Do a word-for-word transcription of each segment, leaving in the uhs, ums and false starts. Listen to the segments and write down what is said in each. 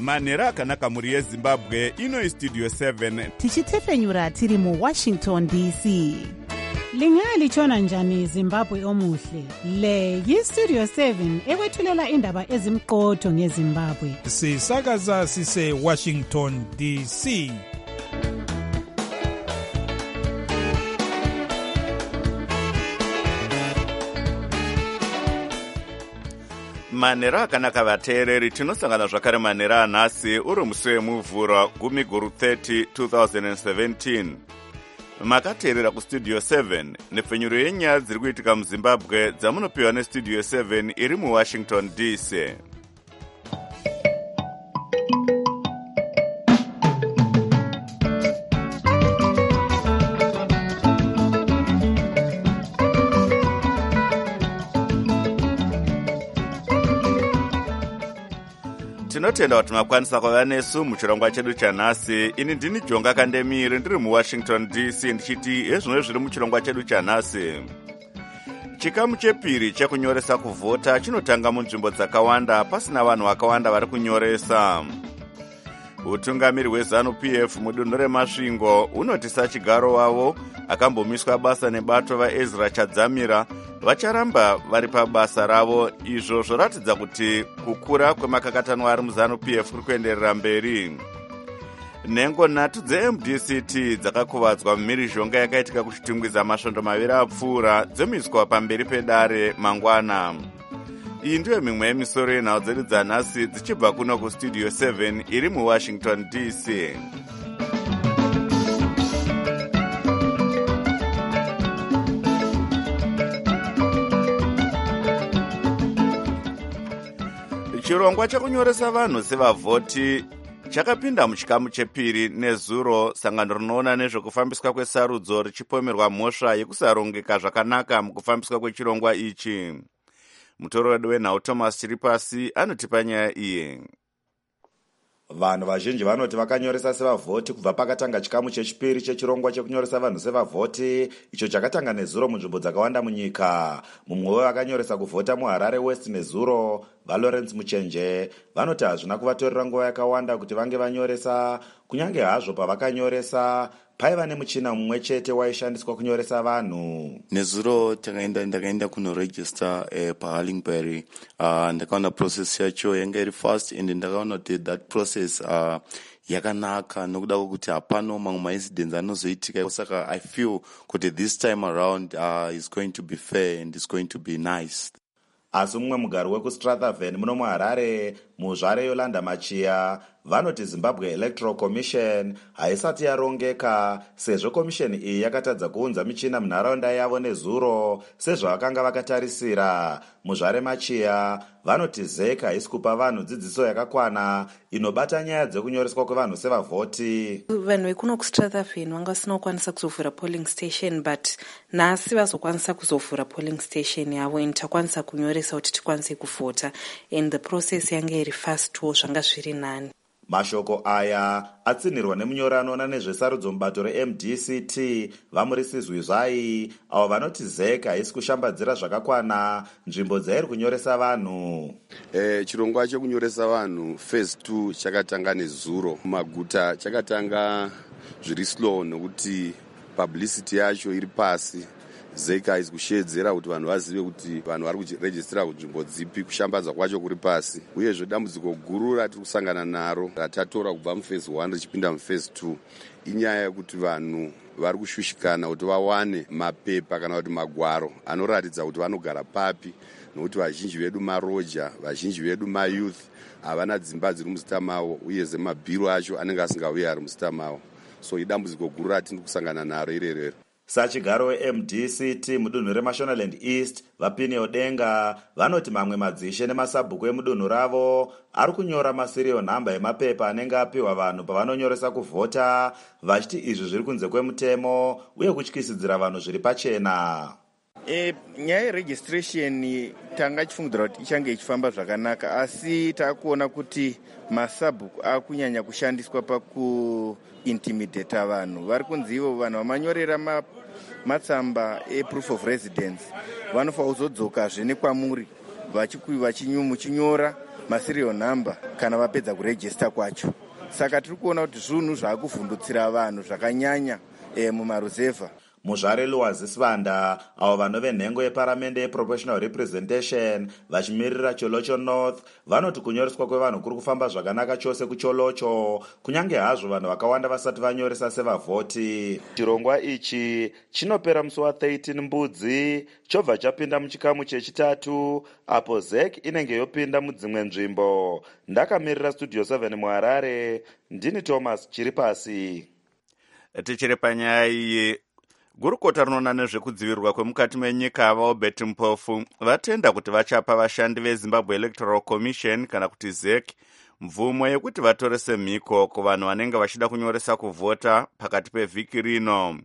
manhero akanaka mhuri yezimbabwe. Ino Studio seven tichitefenyura tiri muWashington D C. Lingalitshona njani Zimbabwe omuhle? Le yiStudio seven ekwethulela indaba ezimqotho ngeZimbabwe. Sisakaza sise Washington D C. manhero akanaka vateereri, tinosangana zvakare manhero anhasi uri musi wemuvhuro gumi guru thirty twenty seventeen. Makateerera kuStudio seven nepfenyuro yenyaya dziri kuitika muZimbabwe dzamunopiwa neStudio seven iri muWashington D C. Tinotenda kuti makwanisa kuva nesu muchirongwa chedu chanhasi. Ini ndini Jonga Kandemiri ndiri muWashington D C ndichiti ezvino zviri muchirongwa chedu chanhasi. Chikamu chepiri chekunyoresa kuvhota chinotanga munzvimbo dzakawanda pasina vanhu vakawanda vari kunyoresa. Utungamiri hweZanu-P F mudunhu reMasvingo unoti sachigaro wavo akambomiswa basa nebato vaEzra Chadzamira vacharamba vari pabasa ravo, izvo zvoratidza kuti kukura kwemakakatanwa ari muZanu-P F kuri kuenderera mberi. Nhengo nhatu dze-M D C T dzakakuvadzwa mumhirizhonga yakaitika kuchitingwiza masvondo maviri apfuura dzomiswa pamberi pedare mangwana. Iyi ndiyo mimwe yemisoro yenhau dzedu dzanhasi dzichibva kuno kuStudio seven iri muWashington D C. Chirongwa chekunyoresa vanhu sevavhoti chakapinda muchikamu chepiri nezuro, sangano rinoona nezvekufambiswa kwesarudzo richipomerwa mhosva yekusarongeka zvakanaka mukufambiswa kwechirongwa ichi. Mutoro wedu wenhau Thomas Chiripasi anotipa nyaya iyi. Vanhu vazhinji vanoti vakanyoresa sevavhoti kubva pakatanga chikamu chechipiri chechirongwa chekunyoresa vanhu sevavhoti, icho chakatanga nezuro munzvimbo dzakawanda munyika. Mumwe wevakanyoresa kuvhota muHarare West nezuro, Valorence Muchenje, vanoti hazvina kuvatorera nguva yakawanda kuti vange vanyoresa, kunyange hazvo pavakanyoresa paiva nemuchina mumwe chete waishandiswa kunyoresa vanhu. Nezuro takaenda ndakaenda kunoregister eh, paHarlingbury. Uh, ndakaona process yacho yanga iri fast and ndakaona kuti that process uh, yakanaka nokuda kwokuti hapano mamwe maincidents anozoitika. Saka I feel kuti this time around uh, is going to be fair and it's going to be nice. Asi mumwe mugari wekuStrathaven muno muHarare, muzvare Yolanda Machia, vanoti Zimbabwe Electoral Commission haisati yarongeka sezvo commission iyi yakatadza kuunza michina munharaunda yavo nezuro sezvavakanga vakatarisira. Muzvare Machia vanoti ZEC haisi kupa vanhu dzidziso yakakwana inobata nyaya dzekunyoreswa kwevanhu sevavhoti. Vanhu vekuno kuStrathaven vanga vasina kukwanisa kuzovhura polling station, but nhasi vazokwanisa kuzovhura polling station yavo and takwanisa kunyoresa kuti tikwanise kuvhota, and the process yanga iri fast wo zvanga zviri nani. Mashoko aya atsinirwa nemunyori anoona nezvesarudzo mubato reM D C T Vamurisizwi Zvai, avo vanoti ZEC haisi kushambadzira zvakakwana nzvimbo dzairi kunyoresa vanhu. Eh, chirongwa chekunyoresa vanhu phase two chakatanga nezuro. Maguta chakatanga zviri slow nokuti publicity yacho iri pasi. ZEC haisi kushedzera kuti vanhu vazive kuti vanhu vari kuregistera kunzvimbo dzipi, kushambadza kwacho kuri pasi. Uyezve dambudziko guru ratiri kusangana naro ratatora kubva muphase one richipinda muphase two inyaya yekuti vanhu vari kushushikana kuti vawane mapepa kana kuti magwaro anoratidza kuti vanogara papi, nokuti vazhinji vedu maroja, vazhinji vedu mayouth havana dzimba dziri muzita mavo, uyezve mabhiro acho anenge asingauyi ari muzita mavo. So idambudziko guru ratiri kusangana naro irerero. Sachigaro weM D C T mudunhu reMashonaland East, Vapini Odenga, vanoti mamwe madzishe nemasabhuku emudunhu ravo ari kunyora masiriyo nhamba emapepa anenge apiwa vanhu pavanonyoresa kuvhota, vachiti izvi zviri kunze kwemutemo uye kutyisidzira vanhu zviri pachena. E, nyaya yeregistration tanga chifungidzira kuti ichange ichifamba zvakanaka, asi takuona kuti masabhuku akunyanya kushandiswa pakuintimidata vanhu. Vari kunzi ivo vanhu vamanyorera matsamba eproof of residence vanofa kuzodzoka zvene kwamuri vachinyora maserial number kana vapedza kurejista kwacho. Saka tiri kuona kuti zvinhu zvaakuvhundutsira vanhu zvakanyanya e, mumaruzevha. muzvare luwazisi vanda avo vanove nhengo yeparamende yeproportional representation vachimirira cholocho north vanoti kunyoreswa kwevanhu kuri kufamba zvakanaka chose kucholocho kunyange hazvo vanhu vakawanda vasati vanyoresa sevavhoti. chirongwa ichi chinopera musi wa13 mbudzi chobva chapinda muchikamu chechitatu apo zek inenge yopinda mudzimwe nzvimbo. ndakamirira studio seven muharare ndini Thomas Chiripasi. tichiri panyaya iyi, gurukota rinoona nezvekudzivirirwa kwemukati menyika vaobert mpofu vatenda kuti vachapa vashandi vezimbabwe electoral commission kana kuti zek mvumo yekuti vatorese mhiko kuvanhu vanenge vachida kunyoresa kuvhota pakati pevhiki rino.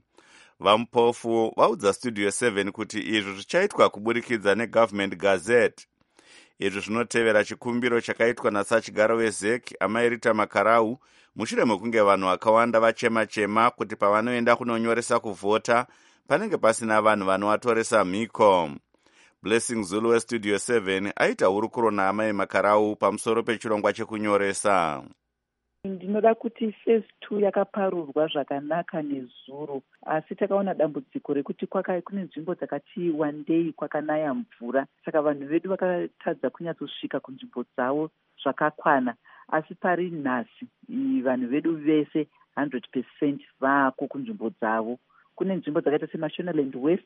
vampofu vaudza studio seven kuti izvi zvichaitwa kuburikidza negovernment gazette. izvi zvinotevera chikumbiro chakaitwa nasachigaro wezek amairita makarau mushure mekunge vanhu vakawanda vachema-chema kuti pavanoenda kunonyoresa kuvhota panenge pasina vanhu vanovatoresa mhiko. Blessing Zulu westudio seven aita hurukuro naamai makarau pamusoro pechirongwa chekunyoresa. Ndinoda kuti phase two yakaparurwa zvakanaka nezuro, asi takaona dambudziko rekuti kune nzvimbo dzakati one day kwakanaya mvura, saka vanhu vedu vakatadza kunyatsosvika kunzvimbo dzavo zvakakwana. Asi pari nhasi vanhu vedu vese one hundred percent vako kunzvimbo dzavo. Kune nzvimbo dzakaita seMashonaland West,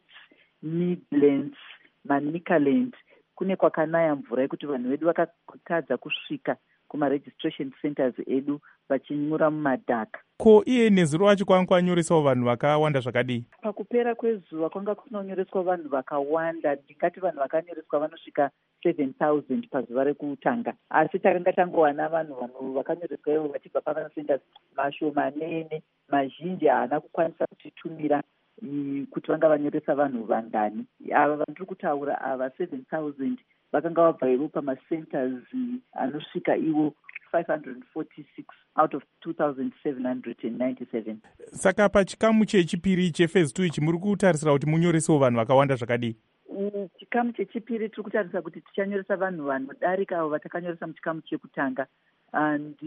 Midlands, Manicaland, kune kwakanaya mvura yekuti vanhu vedu vakatadza kusvika kuma-registration centers edu vachinyura mumadhaka. Ko iye nezuro wacho kwanga kwanyoresawo vanhu vakawanda zvakadii? Pakupera kwezuva kwanga kunonyoreswa vanhu vakawanda, ndingati vanhu vakanyoreswa vanosvika seven thousand pazuva rekutanga. Asi takanga tangowana vanhu vanhu vakanyoreswa ivo vachibva pamacenters mashomanene, mazhinji haana kukwanisa kutitumira kuti vanga vanyoresa vanhu vangani. Ava vandiri kutaura ava seven thousand vakanga vabva ivo pamacenters anosvika ivo five hundred forty-six out of two thousand seven hundred ninety-seven. Saka pachikamu chechipiri chefase two ichi muri kutarisira kuti munyoresewo vanhu vakawanda zvakadii? Chikamu chechipiri tiri kutarisa kuti tichanyoresa vanhu vanodarika avo vatakanyoresa muchikamu chekutanga. And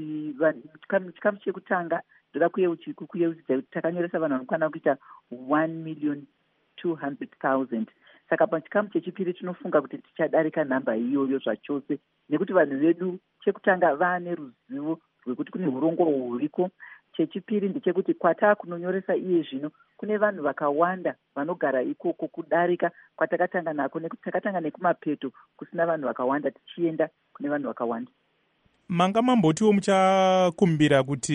chikamu chekutanga ndoda kuyeudzidza kuti takanyoresa vanhu vanokwana kuita one million two hundred thousand. Saka pachikamu chechipiri tinofunga kuti tichadarika nhamba iyoyo zvachose, nekuti vanhu vedu chekutanga vaane ruzivo rwekuti kune urongoro huriko. Chechipiri ndechekuti kwataa kunonyoresa iye zvino kune vanhu vakawanda vanogara ikoko kudarika kwatakatanga nako, nekuti takatanga nekumapeto kusina vanhu vakawanda tichienda kune vanhu vakawanda. Manga mambotiwo muchakumbira kuti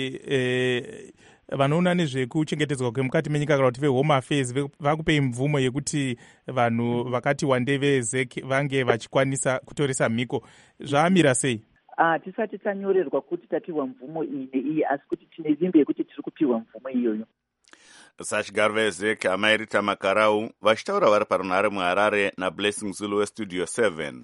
eh, vanoona nezvekuchengetedzwa kwemukati menyika kana kuti vehome affairs vakupei mvumo yekuti vanhu vakati wande vezek vange vachikwanisa kutoresa mhiko, zvaamira sei? Ah, tisati tanyorerwa kuti tapiwa mvumo iyi neiyi, asi kuti tine vimbe yekuti tiri kupiwa mvumo iyoyo. Sachigaro vezek amairita makarau vachitaura vari parunhare muharare naBlessing Zulu westudio seven.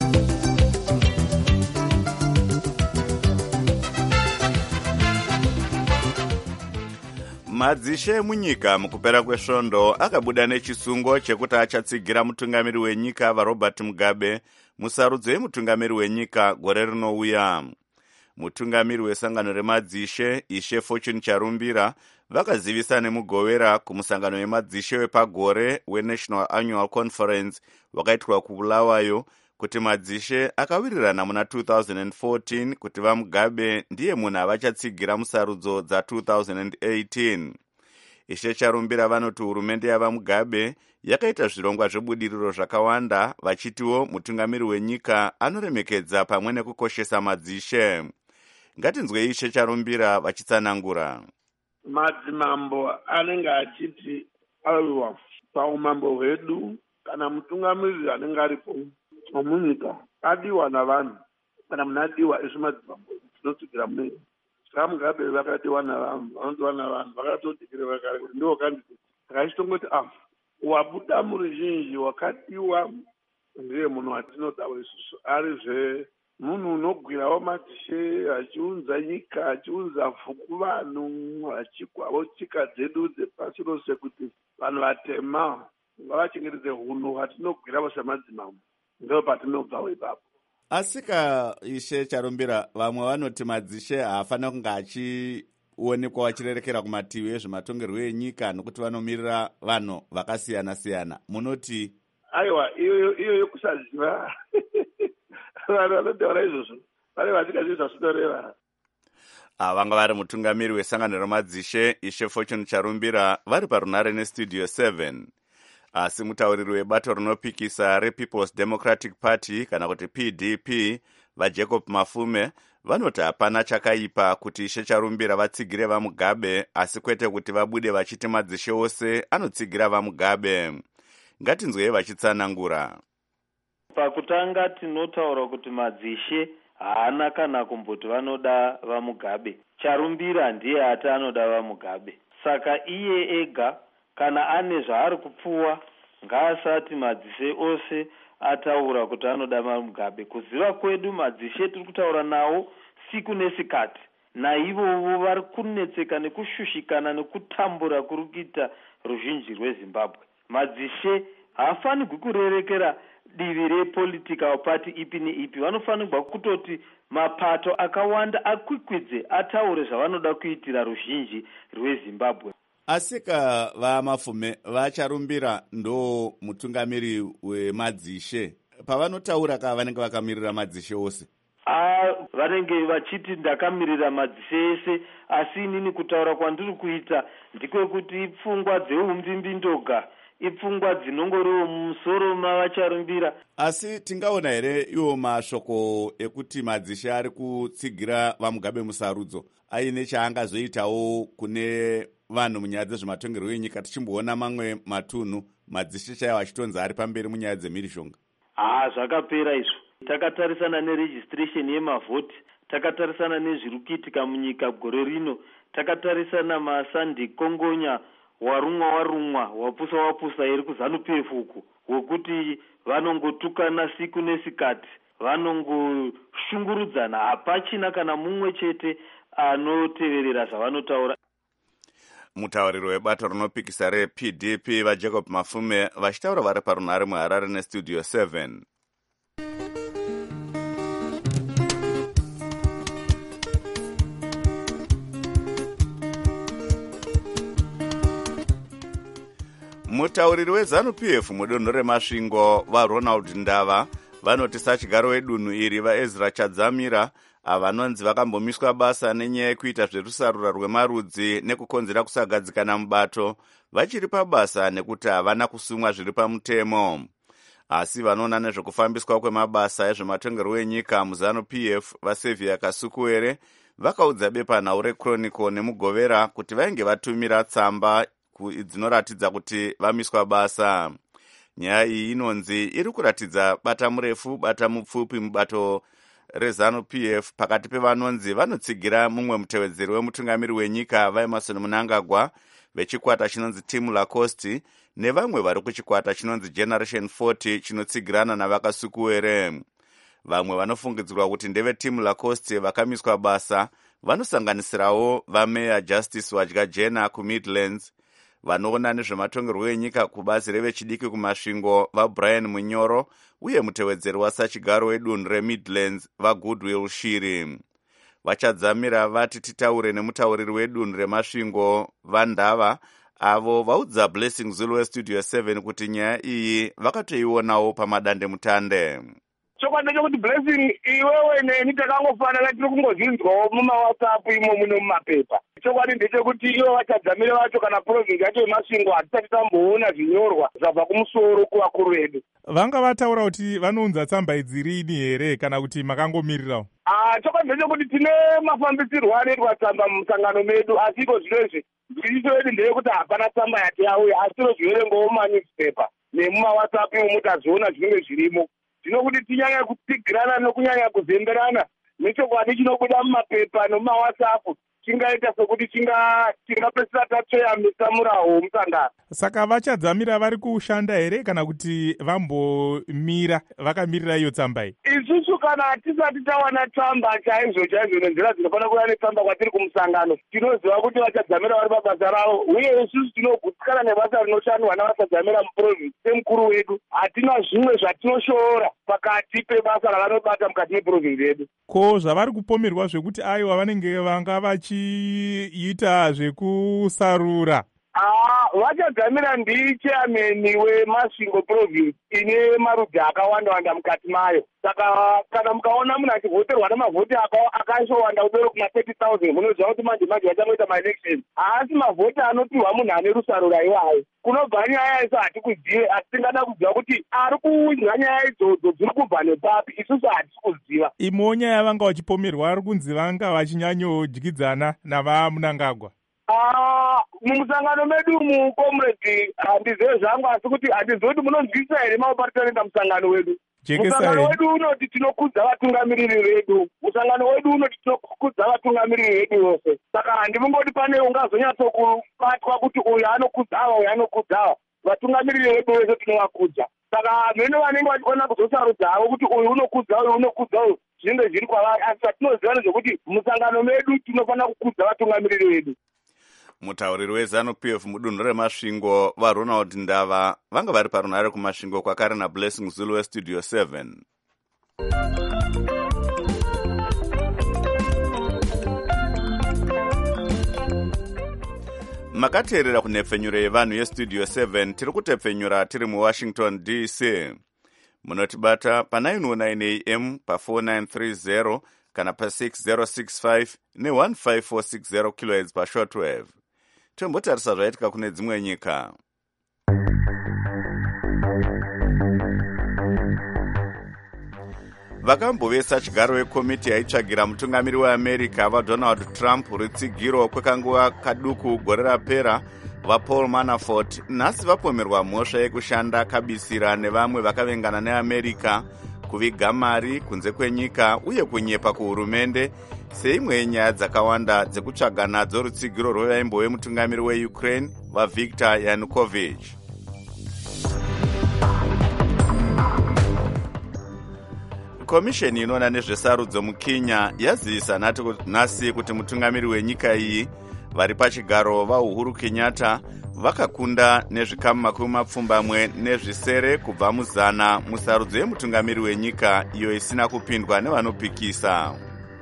madzishe emunyika mukupera kwesvondo akabuda nechisungo chekuti achatsigira mutungamiri wenyika vaRobert Mugabe musarudzo yemutungamiri wenyika gore rinouya. Mutungamiri wesangano remadzishe Ishe Fortune Charumbira vakazivisa nemugovera kumusangano wemadzishe wepagore weNational Annual Conference wakaitwa kuBulawayo kuti madzishe akawirirana muna two thousand fourteen kuti vaMugabe ndiye munhu avachatsigira musarudzo dza two thousand eighteen. Ishe Charumbira vanoti hurumende yavaMugabe yakaita zvirongwa zvebudiriro zvakawanda vachitiwo mutungamiri wenyika anoremekedza pamwe nekukoshesa madzishe. Ngatinzwe Ishe Charumbira vachitsanangura. Madzimambo anenge achiti aiwa paumambo hwedu kana mutungamiri anenge aripo munyika adiwa navanhu, kana munhu adiwa izvi madzimambo tinotsigira munei. Saka Mugabe vakadiwa navanhu, vanodiwa navanhu, vakatodikirira kare kuti ndiwo kandidate. Saka chitongoti ah wabuda muruzhinji wakadiwa ndiye munhu watinodawo isusu, arizve munhu unogwirawo madzishe achiunza nyika, achiunza vhuku vanhu, achigwawo tsika dzedu dzepasi rose kuti vanhu vatema ngavachengetedze hunhu hwatinogwirawo semadzimambo. ndo patinobvawo ipapo. Asika Ishe Charumbira, vamwe vanoti madzishe haafana kunge achionekwa vachirerekera kumativi ezvematongerwo enyika nokuti vanomirira vanhu vakasiyana siyana. Munoti? Aiwa, iyoyo iyoyo kusaziva. Vanhu vanotaura izvozvo vane vasingazivi zvazvinoreva. Vanga vari mutungamiri wesangano remadzishe Ishe Fortune Charumbira vari parunare nestudio seven. Asi mutauriri webato rinopikisa rePeople's Democratic Party kana kuti P D P vaJacob Mafume vanoti hapana chakaipa kuti Ishe Charumbira vatsigire vaMugabe, asi kwete kuti vabude vachiti madzishe ose anotsigira vaMugabe. Ngatinzwei vachitsanangura. Pakutanga tinotaura kuti madzishe haana kana kumboti vanoda vaMugabe. Charumbira ndiye ati anoda vaMugabe. Saka iye ega kana ane zvaari kupfuwa ngaasati madzishe ose ataura kuti anoda vaMugabe. Kuziva kwedu madzishe tiri kutaura nawo siku nesikati, naivovo vari kunetseka nekushushikana nekutambura kuri kuita ruzhinji rweZimbabwe. Madzishe haafanirwi kurerekera divi repolitical party ipi neipi. Vanofanirwa kutoti mapato akawanda akwikwidze ataure zvavanoda kuitira ruzhinji rweZimbabwe. Asika vaMafume vaCharumbira ndo mutungamiri wemadzishe. Pavanotaura ka vanenge vakamirira madzishe ose. Ah, vanenge vachiti ndakamirira madzishe ese, asi inini kutaura kwandiri kuita ndikwekuti pfungwa dzeumvimbi ndoga, ipfungwa dzinongoriwo mumusoro mavaCharumbira. Asi tingaona here iwo mashoko ekuti madzishe ari kutsigira vaMugabe musarudzo aine chaangazoitawo kune vanhu munyaya dzezvematongerwo enyika, tichimboona mamwe matunhu madzishe chaiwo achitonzi ari pamberi munyaya dzemhirishonga? Ah, zvakapera izvo. Takatarisana neregistration yemavhoti, takatarisana nezviri kuitika munyika gore rino, takatarisana maSandy Kongonya, warumwa warumwa, wapusa wapusa iri kuZANU-P F uku, wokuti vanongotukana siku nesikati, vanongoshungurudzana, hapachina kana mumwe chete anoteverera zvavanotaura. Mutauriri webato rinopikisa reP D P vaJacob Mafume vachitaura vari parunare muHarare nestudio seven. Mutauriri weZANU-P F mudunhu reMasvingo vaRonald Ndava vanoti sachigaro wedunhu iri vaEzra Chadzamira avanonzi vakambomiswa basa nenyaya yekuita zverusarura rwemarudzi nekukonzera kusagadzikana mubato vachiri pabasa nekuti havana kusumwa zviri pamutemo. Asi vanoona nezvekufambiswa kwemabasa ezvematongerwo enyika muZANU-P F vaSevia Kasukuwere vakaudza bepanhau reChronicle nemugovera kuti vainge vatumira tsamba dzinoratidza kuti vamiswa basa. Nyaya iyi inonzi iri kuratidza bata murefu bata mupfupi mubato reZANU-P F pakati pevanonzi vanotsigira mumwe mutevedzeri wemutungamiri wenyika vaEmerson Mnangagwa vechikwata chinonzi Tim Lacoste nevamwe vari kuchikwata chinonzi Generation forty chinotsigirana navakasukuwere. Vamwe vanofungidzirwa kuti ndeve Tim Lacoste vakamiswa basa vanosanganisirawo vaMeya Justice Wadyajena kuMidlands, vanoona nezvematongerwo enyika kubazi revechidiki kumasvingo vaBrian Munyoro uye mutevedzeri wasachigaro wedunhu reMidlands vaGoodwill Shiri. Vachadzamira vati titaure nemutauriri wedunhu remasvingo vaNdava avo vaudza Blessing Zulu westudio seven kuti nyaya iyi vakatoionawo pamadande mutande. Chokwadi ndechekuti Blessing iwewe neni takangofanana tiri kungozvinzwawo mumawhatsapp imo muno mumapepa. Chokwadi ndechekuti ivo vachadzamira vacho kana province yacho yemasvingo hatisati tamboona zvinyorwa zvabva kumusoro kuvakuru vedu. Vanga vataura kuti vanounza tsamba idzi rini here kana kuti makangomirirawo? Ah, chokwadi ndechekuti tine mafambisirwo anoitwa tsamba mumusangano medu, asi iko zvinezvi dzidziso yedu ndeyekuti hapana tsamba yati yauya, asi tinozviverengawo mumanewspaper nemumawhatsapp imo mutaziona zvinenge zvirimo. Zvinokuti tinyanya kupigirana nokunyanya kuzemberana nechokwadi chinobuda mumapepa nomumawhatsapp chingaita sokuti tingapedzisira tatoyamisa muraho womusangano. Saka vachadzamira vari kushanda here kana kuti vambomira vakamirira iyo tsamba iyi? Isusu kana tisati tawana tsamba chaizvo chaizvo nenzira dzinofanira kuva netsamba kwatiri kumusangano, tinoziva kuti vachadzamira vari pabasa ravo, uye isusu tinogutsikana nebasa rinoshandwa navachadzamira muprovinsi semukuru wedu. Hatina zvimwe zvatinoshoora pakati pebasa ravanobata mukati meprovinsi yedu. Ko zvavari kupomerwa zvekuti aiwa vanenge vanga vachiita zvekusarura? Ah, vachadzamira ndi chairman weMasvingo province ine marudzi akawanda-wanda mukati mayo. Saka kana mukaona munhu achivhoterwa namavhoti akashowanda kudoro kuma thirty thousand, munoziva kuti manje manje vachangoita maelection. Haasi mavhoti anopiwa munhu ane rusarura iwayo. Kunobva nyaya iso hatikuzive, asi tingada kuziva kuti ari kuudza nyaya idzodzo dziri kubva nepapi, isusu hatisi kuziva. Imo nyaya vanga vachipomerwa ari kunzi vanga vachinyanyodyidzana navaMunangagwa. Ah, mumusangano medu mu comrade handizive zvangu, asi kuti handizive kuti munonzwisa here maoparitaenda musangano wedu. Musangano wedu unoti tinokudza vatungamiriri vedu. Musangano wedu unoti tinokudza vatungamiriri vedu vose. Saka handimungoti pane ungazonyatsokubatwa kuti uyu anokudza ava, uyu anokudza ava. Vatungamiriri vedu vese tinovakudza. Saka mene vanenge vachikona kuzosarudza havo kuti uyu unokudza uyu unokudza uyu zvinenge zviri kwavari, asi patinoziva nezvekuti musangano medu tinofanira kukudza vatungamiriri vedu. Mutauriri weZANU-P F mudunhu reMasvingo vaRonald Ndava vanga vari parunhare kuMasvingo kwakare naBlessing Zulu weStudio seven. Makateerera kunhepfenyuro yevanhu yeStudio seven, tiri kutepfenyura tiri muWashington D C. Munotibata pa nine oh nine A M pa four nine three zero kana pa six zero six five ne one five four six zero kilohertz pa shortwave. Tombotarisa zvaitika kune dzimwe nyika. Vakambovesa chigaro wekomiti yaitsvagira mutungamiri weAmerica vaDonald Trump rutsigiro kwekanguva kaduku gore rapera vaPaul Manafort nhasi vapomerwa mhosva yekushanda kabisira nevamwe vakavengana neAmerica, kuviga mari kunze kwenyika uye kunyepa kuhurumende seimwe yenyaya dzakawanda dzekutsvaga nadzo rutsigiro rwevaimbo wemutungamiri weUkraine vaViktor Yanukovych. Komisheni inoona nezvesarudzo muKenya yazivisa nhasi kuti mutungamiri wenyika iyi vari pachigaro vaUhuru Kenyatta vakakunda nezvikamu makumi mapfumbamwe nezvisere kubva muzana musarudzo yemutungamiri wenyika iyo isina kupindwa nevanopikisa.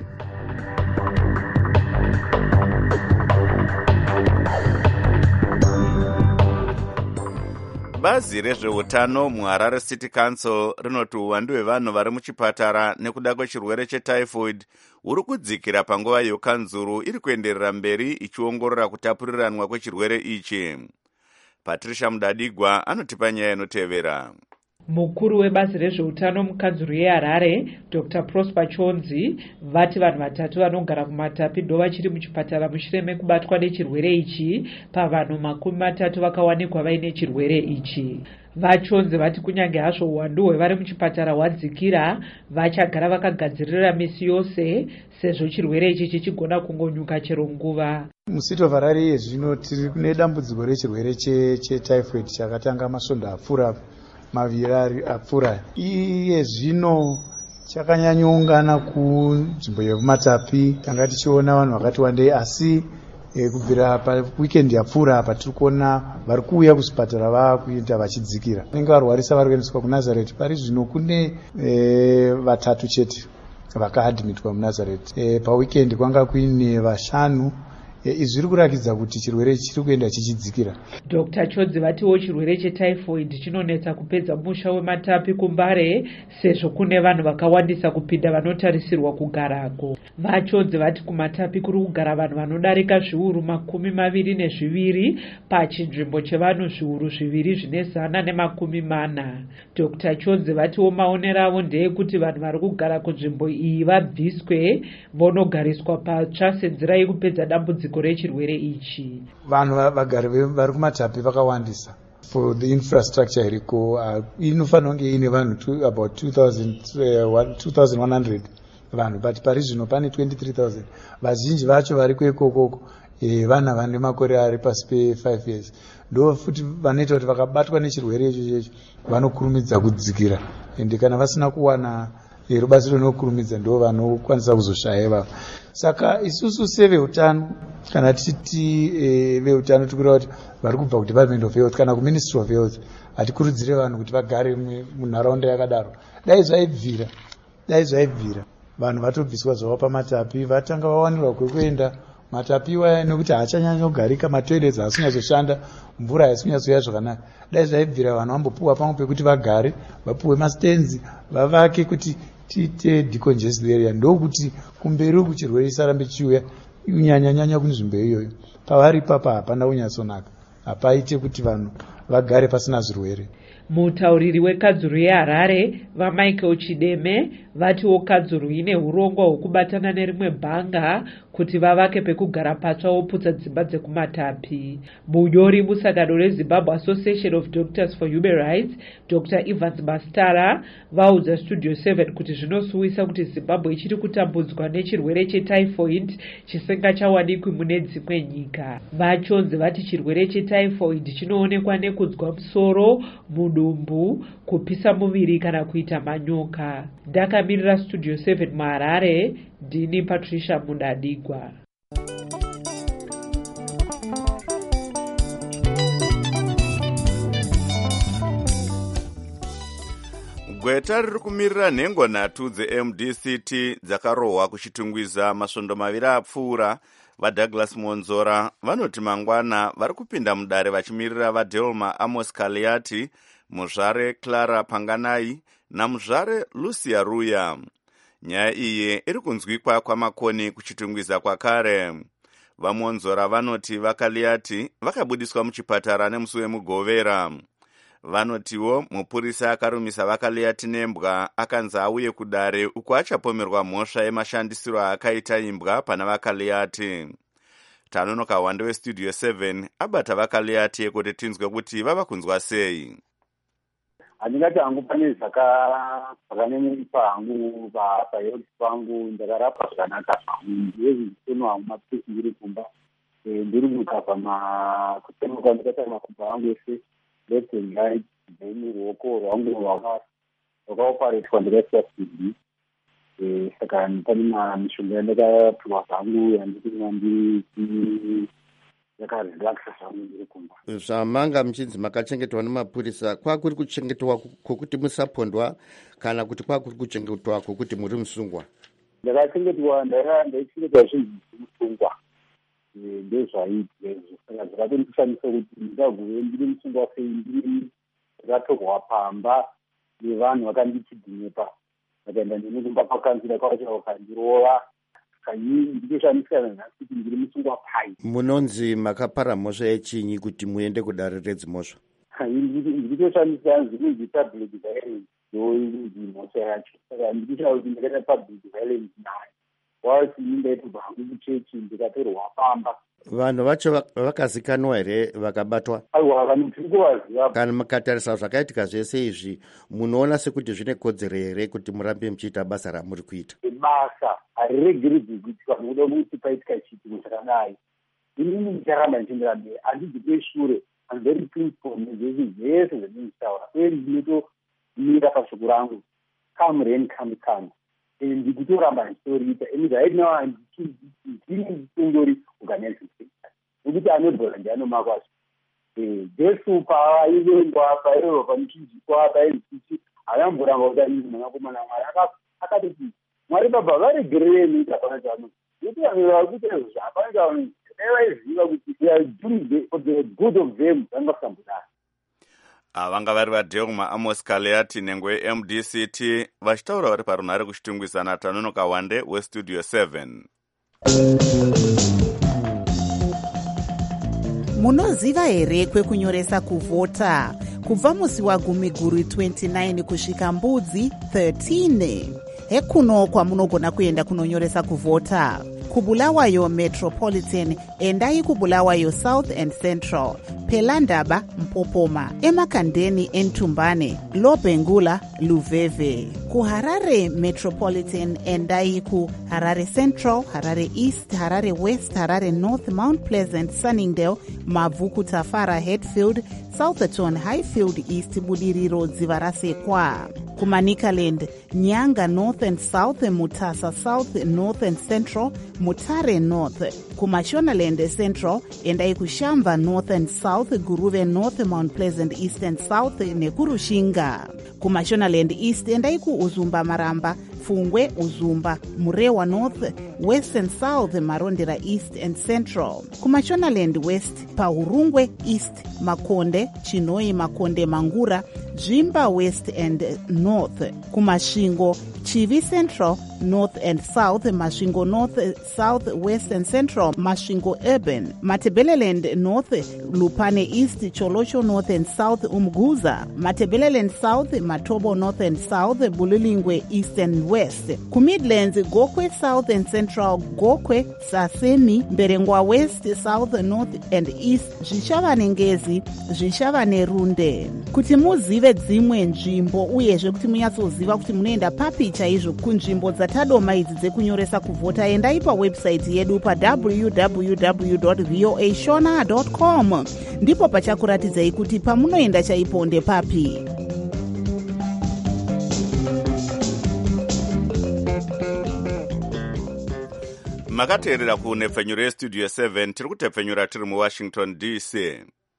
Bazi rezveutano muHarare City Council rinoti uwandu hwevanhu vari muchipatara nekuda kwechirwere chetyphoid uri kudzikira panguva yokanzuru iri kuenderera mberi ichiongorora kutapuriranwa kwechirwere ichi. Patricia Mudadigwa anotipa nyaya inotevera. Mukuru webazi rezveutano mukanzuru yeHarare Doctor Prosper Chonzi vati vanhu vatatu vanogara kuMatapi ndo vachiri muchipatara mushure mekubatwa nechirwere ichi pavanhu makumi matatu vakawanikwa vaine chirwere ichi. VaChonzi vati kunyange hazvo uwandu hwevari muchipatara hwadzikira vachagara vakagadzirira misi yose sezvo chirwere ichi chichigona kungonyuka chero nguva. Musiti of Harare yezvino tiri kune dambudziko rechirwere chetyphoid chakatanga masvondo apfuura maviri apfuura. Iye zvino chakanyanyoungana kunzvimbo yekuMatapi, tanga tichiona vanhu vakati wandei, asi e, kubvira paweekend yapfuura apa tiri kuona vari kuuya kuzvipatara vakuita vachidzikira. Vanenge varwarisa vari kuendeswa kuNazareth. Pari zvino kune e, vatatu chete vakaadhimitwa muNazareth. E, paweekend kwanga kuine vashanu. Izvi zviri kurakidza kuti chirwere chiri kuenda chichidzikira. Doctor Chodzi vatiwo chirwere chetyphoid chinonetsa kupedza musha weMatapi kuMbare sezvo kune vanhu vakawandisa kupinda vanotarisirwa kugarako. VaChodzi vati kuMatapi kuri kugara vanhu vanodarika zviuru makumi maviri nezviviri pachinzvimbo chevanhu zviuru zviviri zvine zana nemakumi mana. Doctor Chodzi vatiwo maonero avo ndeyekuti vanhu vari kugara kunzvimbo iyi vabviswe vonogariswa patsva senzira yekupedza dambudziko rechirwere ichi. Vanhu vagari vari kuMatapi vakawandisa. For the infrastructure iriko uh, inofanira kunge ine vanhu about two thousand one hundred vanhu, but pari zvino pane twenty-three thousand. Vazhinji vacho vari kwekokoko e, vana vane makore ari pasi pe-five years. Ndo futi vanoita kuti vakabatwa nechirwere icho checho vanokurumidza kudzikira, ende kana vasina kuwana e, rubatsiro rinokurumidza ndo vanokwanisa kuzoshaya ivavo. Saka isusu seveutano, kana titi e, veutano tikureva kuti vari kubva kudepartment of health kana kuministry of health, hatikurudzire vanhu kuti vagare munharaunda yakadaro. Dai zvaibvira dai zvaibvira vanhu vatobviswa zvavo pamatapi, vatanga vawanirwa kwekuenda matapi waya, nekuti haachanyanya kugarika, matoilets haasikunyazoshanda, mvura haisikunyazoya zvakanaka. Dai zvaibvira vanhu vambopuwa pamwe pekuti vagare, vapuwe mastenzi, vavake kuti tiite decongested area, ndokuti kumberi uku chirwere chisarambe chiuya kunyanyanyanya kunzvimbo iyoyo. Pavari papa hapana kunyatsonaka, hapaite kuti vanhu vagare pasina zvirwere. Mutauriri wekadzuru yeHarare vaMichael Chideme vatiwo kadzuru ine urongwa hwokubatana nerimwe bhanga kuti vavake pekugara patsva voputsa dzimba dzekumatapi. Munyori musangano reZimbabwe Association of Doctors for Human Rights Doctor Evans Mastara vaudza Studio seven kuti zvinosuwisa kuti Zimbabwe ichiri kutambudzwa nechirwere chetyphoid chisingachawanikwi mune dzimwe nyika. Vachonzi vati chirwere chetyphoid chinoonekwa nekunzwa musoro, mudumbu, kupisa muviri kana kuita manyoka. Ndakamirira Studio seven muHarare, ndini Patricia Mudadigwa. Gweta riri kumirira nhengo nhatu dze-M D C T dzakarohwa kuchitungwiza masvondo maviri apfuura. VaDouglas Monzora vanoti mangwana vari kupinda mudare vachimirira vaDelma Amos Kaliati, muzvare Clara Panganai namuzvare Lucia Ruya. Nyaya iyi iri kunzwikwa kwamakoni kuchitungwiza kwakare. VaMonzora vanoti vaKaliati vakabudiswa muchipatara nemusi wemugovera. Vanotiwo mupurisa akarumisa vaKaliati nembwa akanzi auye kudare uko achapomerwa mhosva yemashandisiro akaita imbwa pana vaKaliati. Tanonoka Wande weStudio seven abata vaKaliati kuti tinzwe kuti vava kunzwa sei. Handingati hangu pane zvakanemupa hangu pahealth pangu, ndakarapwa zvakanaka zvangu, ndezvizitono hangu mapisi ndiri kumba, ndiri kukava kutemuka ndikaita makumba angu ese left and right, then ruoko rwangu rwakaoparetwa ndikaiswa sidhi. Saka pane mishonga yandakapiwa zvangu yandiri yakarelaxa zvangu ndiri kumba. Zvamanga muchinzi makachengetwa nemapurisa, kwakuri kuchengetwa kwokuti musapondwa kana kuti kwakuri kuchengetwa kwokuti muri musungwa? Ndakachengetwa, ndaichengetwa zvinhu musungwa, ndezvaizvo. Saka zvakatondishamisa kuti ndingaguve ndiri musungwa sei, ndiri ndakatorwa pamba nevanhu vakandichidhinepa, vakaenda neni kumba kwakanzira kwacho vakandirova. Ndikoshandisana nhasi kuti ndiri musungwa pai. Munonzi makapara mhosva yechinyi kuti muende kudare redzimhosva? Ndikoshandisa zvinonzi public violence ndoinzi mhosva yacho. Saka ndikoshaa kuti ndakaita public violence nayo. Wasi indaitirwa hangu kuchechi ndikatorwa pamba. Vanhu vacho vakazikanwa here vakabatwa? Aiwa, vanhu tiri kuvaziva. Kana mukatarisa zvakaitika zvese izvi, munoona sekuti zvine kodzero here kuti murambe muchiita basa ramuri kuita? Basa hariregeredzwi kuitika nokuda kuti paitika chiitiko chakadai. Inini ndicharamba ndichiendera mberi, handibvi kweshure. I'm very peaceful nezvese zvese zvandinotaura, uye ndinotomira pashoko rangu, come rain come come. Ndikutoramba ndichitoriita, and right now handini nditongori organizing sector, nokuti anodhora ndianomakwacho. Jesu paaivengwa paivo pamuchinjikwa paizviti havamboramba kuti anini mwanakomana Mwari akatoti Mwari baba varegerere nyika pana chano. Kuti vanhu vakuita izvo hapana chano vaiziva kuti they are doing for the good of them vangasambudana. Vanga vari vaDelma Amos Kaliati nengwe M D C T vachitaura vari parunhare kuchitungwisana. Tanonoka Wande weStudio seven. Munoziva here kwekunyoresa kuvhota kubva musi wagumi guru twenty-nine kusvika mbudzi thirteen? Hekuno kwamunogona kuenda kunonyoresa kuvhota. Kubulawayo Metropolitan, endai Kubulawayo South and Central, Pelandaba Mpopoma, Emakandeni Entumbane, Lobengula Luveve. kuharare metropolitan endai kuharare central, harare east, harare west, harare north, Mount Pleasant, Sunningdale, Mavuku, Tafara, Hatfield, Southerton, Highfield East, Budiriro, Dzivarasekwa. Kumanikaland, Nyanga north and south, Mutasa south, north and central, Mutare north. Kumashonaland central endai kushamba north and south, Guruve north, Mount Pleasant east and south, Nekurushinga. Kumashonaland east endai ku Uzumba Maramba, Fungwe, Uzumba, Murewa north, west and south, Marondera east and central. Kumashonaland west, Paurungwe east, Makonde, Chinoi, Makonde, Mangura, Jimba west and north. Kumashingo, Chivi central, north and south, Mashingo north, south, west and central, Mashingo urban. Matebeleland north, Lupane east, Cholosho north and south, Umguza. Matebeleland south, Matobo north and south, Bulilingwe east and west. Kumidlands, Gokwe south and central, Gokwe, Sasemi, Berengwa west, south, north and east, Zvishavane Ngezi, Zvishavane Runde. Kuti muzive dzimwe nzvimbo uyezve kuti munyatsoziva kuti munoenda papi chaizvo kunzvimbo dzatadoma idzi dzekunyoresa kuvhota, endai pawebsite yedu pa w w w dot voa shona dot com. Ndipo pachakuratidzai kuti pamunoenda chaipo ndepapi. makateerera kunepfenyuro yestudio seven tiri kutepfenyura tiri muwashington D C.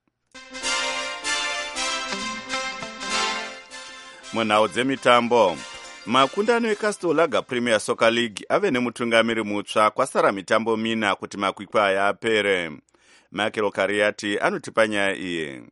munhau dzemitambo, makundano eCastle Lager Premier Soccer League ave nemutungamiri mutsva kwasara mitambo mina kuti makwikwi aya apere. Michael Kariati anotipa nyaya iyi.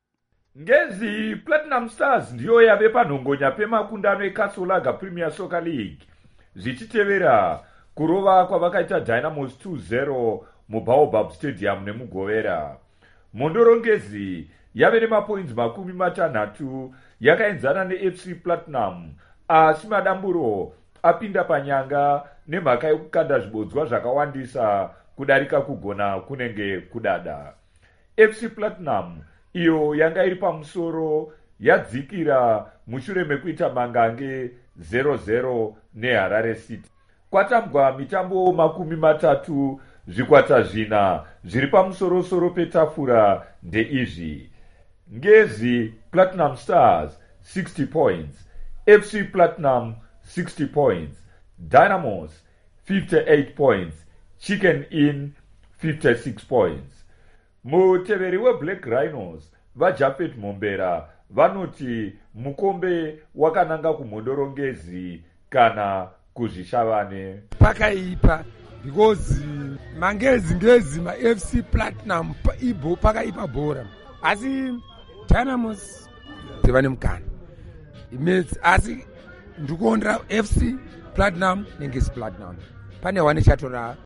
Ngezi Platinum Stars ndiyo yave panhongonya pemakundano eCastle Lager Premier Soccer League, zvichitevera kurova kwavakaita Dynamos two zero muBaobab Stadium nemugovera. Mondoro Ngezi yave nemapoints makumi matanhatu yakaenzana neF C Platinum, asi madamburo apinda panyanga nemhaka yekukanda zvibodzwa zvakawandisa kudarika kugona kunenge kudada. F C Platinum iyo yanga iri pamusoro yadzikira mushure mekuita mangange zero zero neHarare City. Kwatambwa mitambo makumi matatu, zvikwata zvina zviri pamusoro-soro petafura ndeizvi: Ngezi Platinum Stars sixty points, F C Platinum sixty points, Dynamos fifty-eight points, Chicken Inn fifty-six points. Muteveri weBlack Rhinos vaJafet Mombera vanoti mukombe wakananga kumhondoro Ngezi kana kuzvishavane. Pakaipa because mangezi ngezi ma F C Platinum ibo pakaipa bora, asi Dynamos dzevane mukana imezi, asi ndikuondera F C Platinum nengezi Platinum pane wane chatora.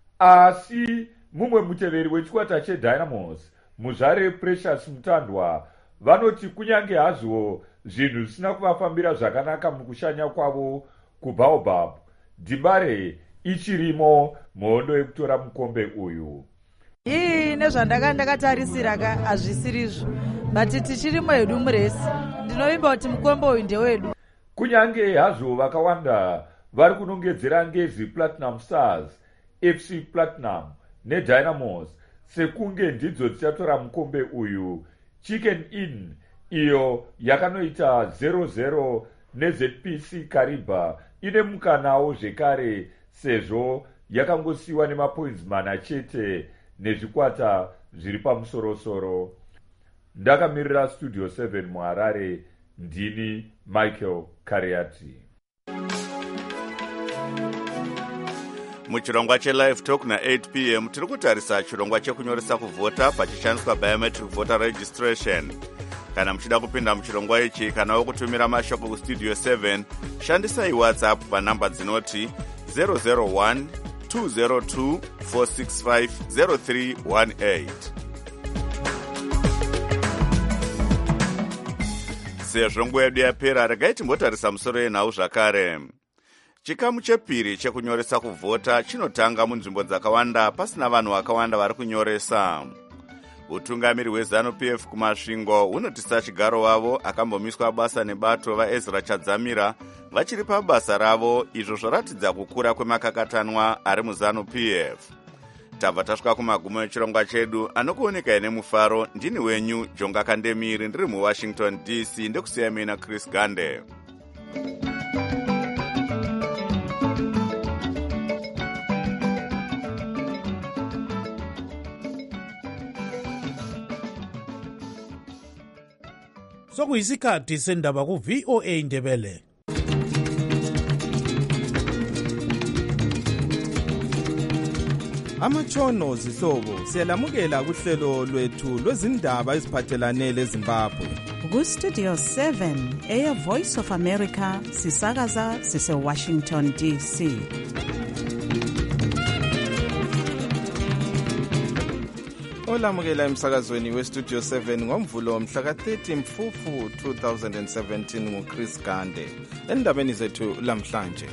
Asi mumwe muteveri wechikwata cheDynamos, muzvare Precious Mutandwa, vanoti kunyange hazvo zvinhu zvisina kuvafambira zvakanaka mukushanya kwavo kuBaobab, Dibare ichirimo muhondo yekutora mukombe uyu. Ii nezvandaka ndakatarisira ka hazvisirizvo, but tichirimo hedu muresi, ndinovimba kuti mukombe uyu ndewedu. Kunyange hazvo vakawanda vari kunongedzera Ngezi Platinum Stars, F C Platinum neDynamos sekunge ndidzo dzichatora mukombe uyu, Chicken Inn iyo yakanoita zero zero neZ P C Kariba ine mukanawo zvekare sezvo yakangosiwa nemapoints mana chete nezvikwata zviri pamusoro-soro. Ndakamirira Studio seven muHarare, ndini Michael Kariati. Muchirongwa cheLive Talk na eight p m tiri kutarisa chirongwa chekunyoresa kuvhota pachishandiswa biometric voter registration. Kana muchida kupinda muchirongwa ichi kana wokutumira mashoko kuStudio seven, shandisai WhatsApp panhamba dzinoti zero zero one two zero two four six five zero three one eight. Sezvo nguva yedu yapera, regai timbotarisa musoro yenhau zvakare. Chikamu chepiri chekunyoresa kuvhota chinotanga munzvimbo dzakawanda pasina vanhu vakawanda vari kunyoresa. utungamiri hweZanu-P F kumasvingo hunotisa chigaro wavo akambomiswa basa nebato vaEzra Chadzamira vachiri pabasa ravo, izvo zvaratidza kukura kwemakakatanwa ari muZanu-P F. Tabva tasvika kumagumo echirongwa chedu, anokuonekai nemufaro. Ndini wenyu Jonga Kandemiri, ndiri muWashington D C, ndekusiya mina Chris Gande. Sokuyisikhathi sendaba ku V O A Ndebele. Amatshono zihlobo siyalamukela kuhlelo lwethu lwezindaba eziphathelane leZimbabwe. Ku Studio seven, Air Voice of America, sisakaza sise Washington D C. Olamukela emsakazweni weStudio seven ngomvulo mhla ka thirty Mfufu twenty seventeen nguChris Gande. Endabeni zethu lamhlanje.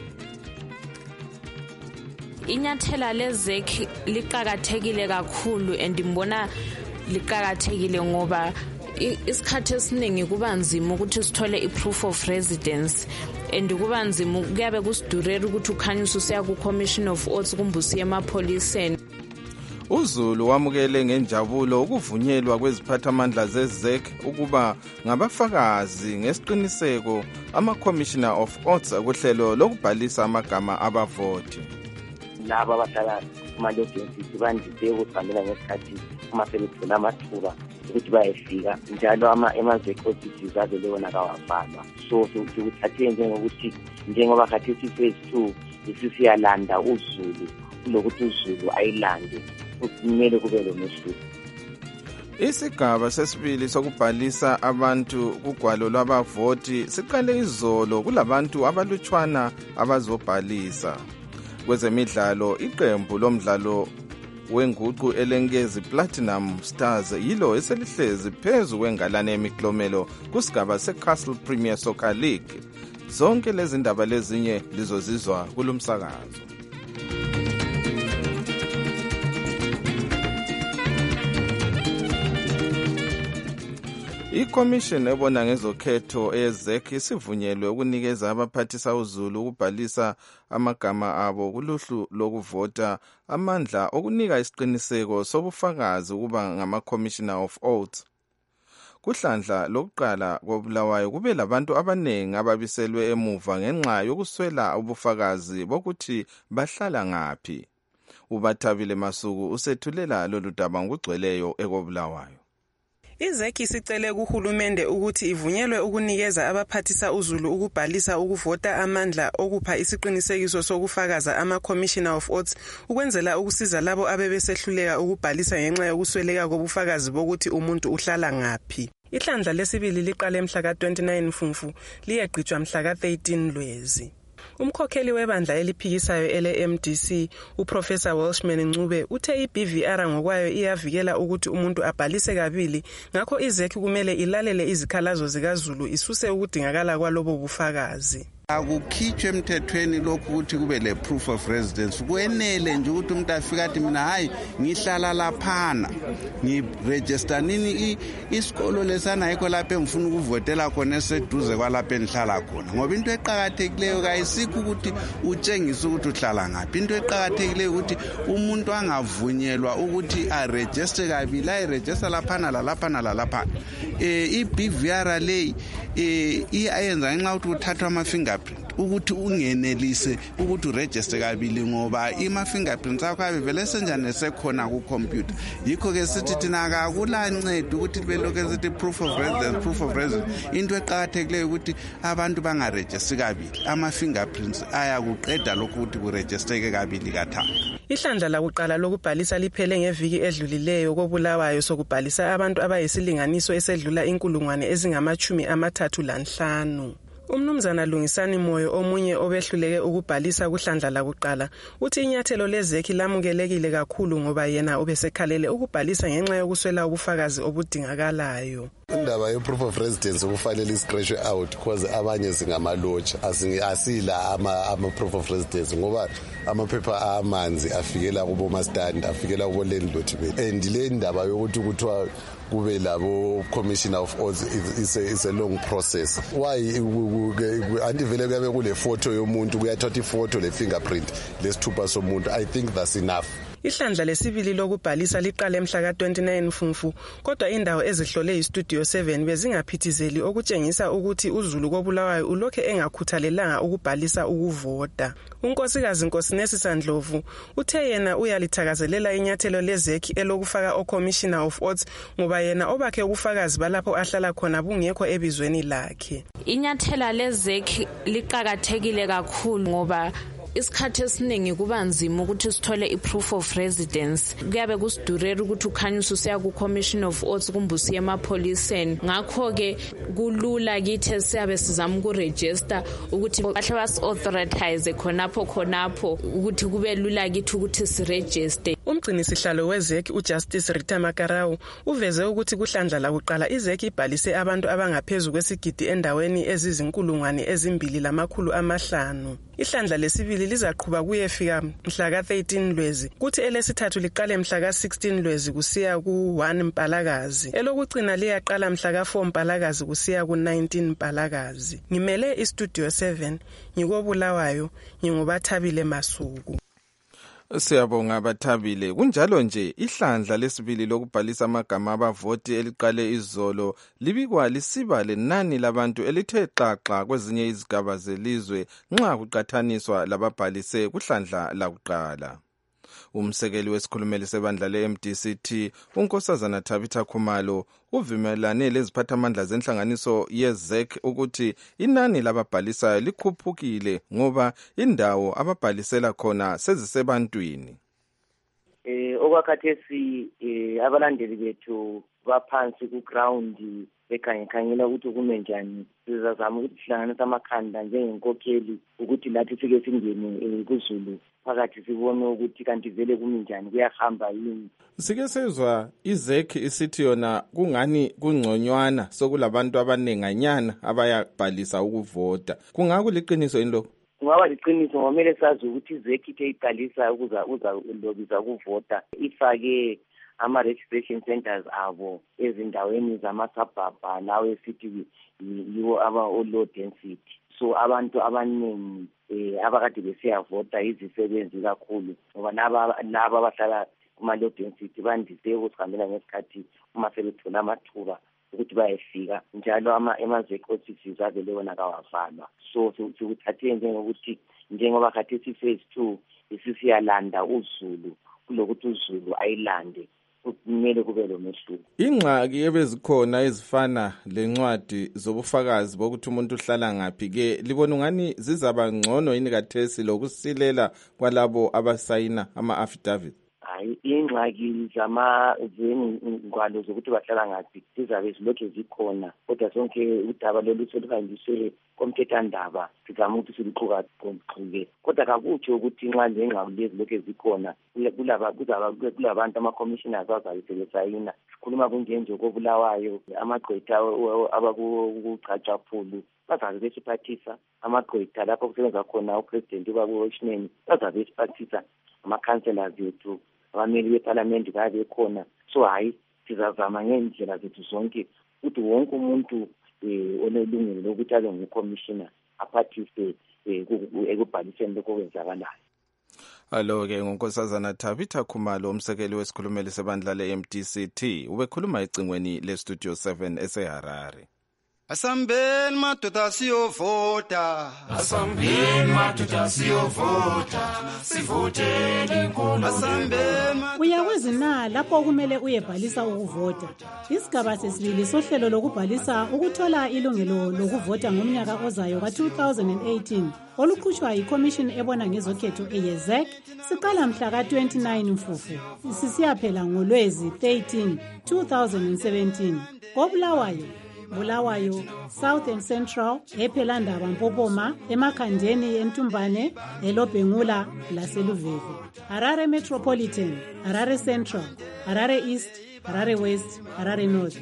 Inyathela lezek liqhakathekile kakhulu andibona liqhakathekile ngoba isikhathi esiningi kuba nzima ukuthi sithole iproof of residence and kuba nzima kuyabe kusidurela ukuthi ukhanyisa usiya ku Commission of Oaths kumbe usiya emapholiseni. uZulu wamukele ngenjabulo ukuvunyelwa kweziphathamandla zeZEC ukuba ngabafakazi ngesiqiniseko ama-Commissioner of Oaths kuhlelo lokubhalisa amagama abavoti. Laba abahlala kuma-agencies bandise ukuhambela ngesikhathi uma sebethola amathuba ukuthi bayefika, njalo ama-ZEC offices avele wona kawavalwa. So sikuthathe njengokuthi njengoba khathesi phase two isisiyalanda uZulu kulokuthi uZulu ayilande kumele kube lo mehluko. Isigaba sesibili sokubhalisa abantu kugwalo lwabavoti siqale izolo kulabantu abalutshwana abazobhalisa. Kwezemidlalo, iqembu lomdlalo wenguqu elenkezi Platinum Stars yilo eselihlezi phezu kwengalane yemiklomelo kusigaba seCastle Premier Soccer League. Zonke lezi ndaba lezinye lizozizwa kulumsakazo. I-Commission ebona ngezokhetho eZEC isivunyelwe ukunikeza abaphathisa uZulu ukubhalisa amagama abo kuluhlu lokuvota amandla okunika isiqiniseko sobufakazi ukuba ngama-Commissioner of Oaths. Kuhlandla lokuqala koBulawayo kube labantu abaningi ababiselwe emuva ngenxa yokuswela ubufakazi bokuthi bahlala ngaphi. uBathabile Masuku usethulela lolu daba ngokugcweleyo ekoBulawayo. iZEC isicele kuhulumende ukuthi ivunyelwe ukunikeza abaphathisa uZulu ukubhalisa ukuvota amandla okupha isiqinisekiso sokufakaza ama-Commissioner of Oaths ukwenzela ukusiza labo abebesehluleka ukubhalisa ngenxa yokusweleka kobufakazi bokuthi umuntu uhlala ngaphi. Ihlandla lesibili liqale mhla ka twenty-nine Mfumfu liyaqhutshwa mhla ka thirteen Lwezi. Umkhokheli webandla eliphikisayo ele M D C uProfessor Welshman Ncube uthe iB V R ngokwayo iyavikela ukuthi umuntu abhalise kabili, ngakho iZEC kumele ilalele izikhalazo zikaZulu isuse ukudingakala kwalobo bufakazi. Akukhitshwe emthethweni lokhu ukuthi kube le proof of residence. Kwenele nje ukuthi umuntu afika athi mina hayi ngihlala laphana ngiregister nini isikolo lesana ayikho lapha engifuna ukuvotela khona eseduze kwalapha engihlala khona, ngoba into eqhakathekileyo kayisikho ukuthi utshengise ukuthi uhlala ngaphi. Into eqhakathekileyo ukuthi umuntu angavunyelwa ukuthi aregister kabili, ayiregister laphana lalaphana lalaphana. eh iB V R le eh iyayenza ngenxa ukuthi uthathwa ama fingerprint ukuthi ungenelise ukuthi uregister kabili, ngoba ima fingerprints akho abevele senjani sekhona ku computer. Yikho ke sithi thina akulanceda ukuthi beloke sithi proof of residence proof of residence. Into eqhakathekileyo ukuthi abantu bangaregister kabili, ama fingerprints ayakuqeda lokhu ukuthi kuregistereke kabili kathathu. Ihlandla lakuqala lokubhalisa liphele ngeviki edlulileyo koBulawayo sokubhalisa abantu abayisilinganiso esedlula inkulungwane ezingamachumi amathathu lanhlanu. Umnumzana Lungisani Moyo omunye obehluleke ukubhalisa kuhlandla lakuqala uthi inyathelo leZEC lamukelekile kakhulu ngoba yena ubesekhalele ukubhalisa ngenxa yokuswela ubufakazi obudingakalayo. indaba ye-proof of residence kufanele iscratshwe out because abanye singamalotsha asila ama-proof of residence ngoba amaphepha amanzi afikela kubomastandi afikela kubo-landlord bethu and le ndaba yokuthi kuthiwa kube labo commissioner of odds is a, is a long process. Why andivele kuyabe kule photo yomuntu kuyathatha ifoto le fingerprint lesithupha somuntu. I think that's enough. Ihlandla lesibili lokubhalisa liqala emhla ka twenty-nine Mfumfu kodwa indawo ezihlole iStudio seven bezingaphithizeli okutshengisa ukuthi uZulu koBulawayo ulokhe engakhuthalelanga ukubhalisa ukuvota. Unkosikazi Nkosinesi Sandlovu uthe yena uyalithakazelela inyathelo lezekhi elokufaka oCommissioner of Odds ngoba yena obakhe ubufakazi balapho ahlala khona bungekho ebizweni lakhe. Inyathela lezekhi liqhakathekile kakhulu ngoba isikhathi esiningi kuba nzima ukuthi sithole i-proof of residence. Kuyabe kusidurela ukuthi ukhanyisa usiya ku-Commission of Odds kumbe usiya emapholiseni. Ngakho-ke kulula kithi siyabe sizama ukuregister ukuthi bahle basi-authorize khonapho khonapho ukuthi kube lula kithi ukuthi siregister. Umgcini sihlalo wezekhi uJustice Rita Makarau uveze ukuthi kuhlandla la kuqala izekhi ibhalise abantu abangaphezulu kwesigidi endaweni ezizinkulungwane ezimbili lamakhulu amahlanu. Ihlandla lesibili lizaqhubeka kuyefika mhla ka thirteen Lwezi kuthi elesithathu liqale mhla ka sixteen Lwezi kusiya ku one Mpalakazi. Elokugcina liyaqala mhla ka four Mpalakazi kusiya ku nineteen Mpalakazi. Ngimele iStudio seven ngikobulawayo ngingubathabile Masuku. Siyabonga abathabile. Kunjalo nje ihlandla lesibili lokubhalisa amagama abavoti eliqale izolo libikwa lisiba lenani labantu elithe xaxa kwezinye izigaba zelizwe nxa kuqathaniswa lababhalise kuhlandla lakuqala. Umsekeli wesikhulumeli sebandla le-M D C T uNkosazana Tabitha Khumalo uvimelane leziphathamandla zenhlanganiso yezekhi ukuthi inani lababhalisayo likhuphukile ngoba indawo ababhalisela khona sezisebantwini. Eh okwakhathesi eh abalandeli bethu baphansi ku ground bekhangekhangela ukuthi kume njani. Sizazama ukuthi sihlanganise amakhanda njengenkokheli ukuthi lathi sike singene kuZulu phakathi sibone ukuthi kanti vele kuminjani kuyahamba yini. Sike sezwa izekhi isithi yona kungani kungconywana sokulabantu abanenganyana abayabhalisa ukuvota. Kungaku liqiniso yini lokho? Kungaba liqiniso ngomele sazi ukuthi izekhi ithe iqalisa ukuza uza lobiza ukuvota ifake ama-registration centers abo ezindaweni zamasabhabha lawo esithi yiwo aba-low density. So abantu abaningi eh abakade besiyavota izisebenzi kakhulu ngoba laba laba abahlala kuma-low density bandise ukusihambela ngesikhathi uma sebethola amathuba ukuthi bayefika njalo ama-emazekhi offices avele wona kawavalwa. So sikuthathe njengokuthi njengoba khathesi phase two isisiyalanda uZulu kulokuthi uZulu ayilande kumele kube lo mehluko. Ingxaki ebezikhona ezifana lencwadi zobufakazi bokuthi umuntu uhlala ngaphi ke libona ngani zizaba ngcono yini kathesi lokusilela kwalabo abasayina ama-affidavit? Hayi ingxaki zama zengwalo zokuthi bahlala ngaphi zizabe zilokhe zikhona kodwa sonke udaba lolu soluhanjiswe komthethwandaba sizama ukuthi siluquka konke kodwa kakutsho ukuthi nxa lengxaki lezi lokhe zikhona kulaba kuzaba kulabantu ama-commissioners azayisebenzisayina. Sikhuluma kunjenje koBulawayo amagqwetha abakuCacaphulu bazabe besiphathisa amagqwetha lapho kusebenza khona upresident ubakuWashington bazabe besiphathisa ama-councillors ethu abameli beparlament babe khona. So hayi sizazama ngendlela zethu zonke ukuthi wonke umuntu onelungelo lokuthi abe ngumcommissioner aphathise ekubhaliseni lokho kwenzakalayo. Alo-ke nguNkosazana Tabitha Khumalo umsekeli wesikhulumeli sebandla le-M D C T ubekhuluma ecingweni le-Studio seven eseHarare. Asambeni madoda siyovota, asambeni madoda siyovota, sivoteni inkulumo. Asambeni uyakwazi na lapho kumele uyebhalisa ukuvota. Isigaba sesibili sohlelo lokubhalisa ukuthola ilungelo lokuvota ngomnyaka ozayo ka two thousand eighteen oluqhutshwa yiCommission ebona ngezokhetho eyezekhi siqala mhla ka twenty-nine Mfufu sisiyaphela ngoLwezi thirteen two thousand seventeen koBulawayo Bulawayo, South and Central, ePhelandaba Mpopoma, eMakhandeni eNtumbane, eLobhengula laseLuveve. Harare Metropolitan, Harare Central, Harare East, Harare West, Harare North.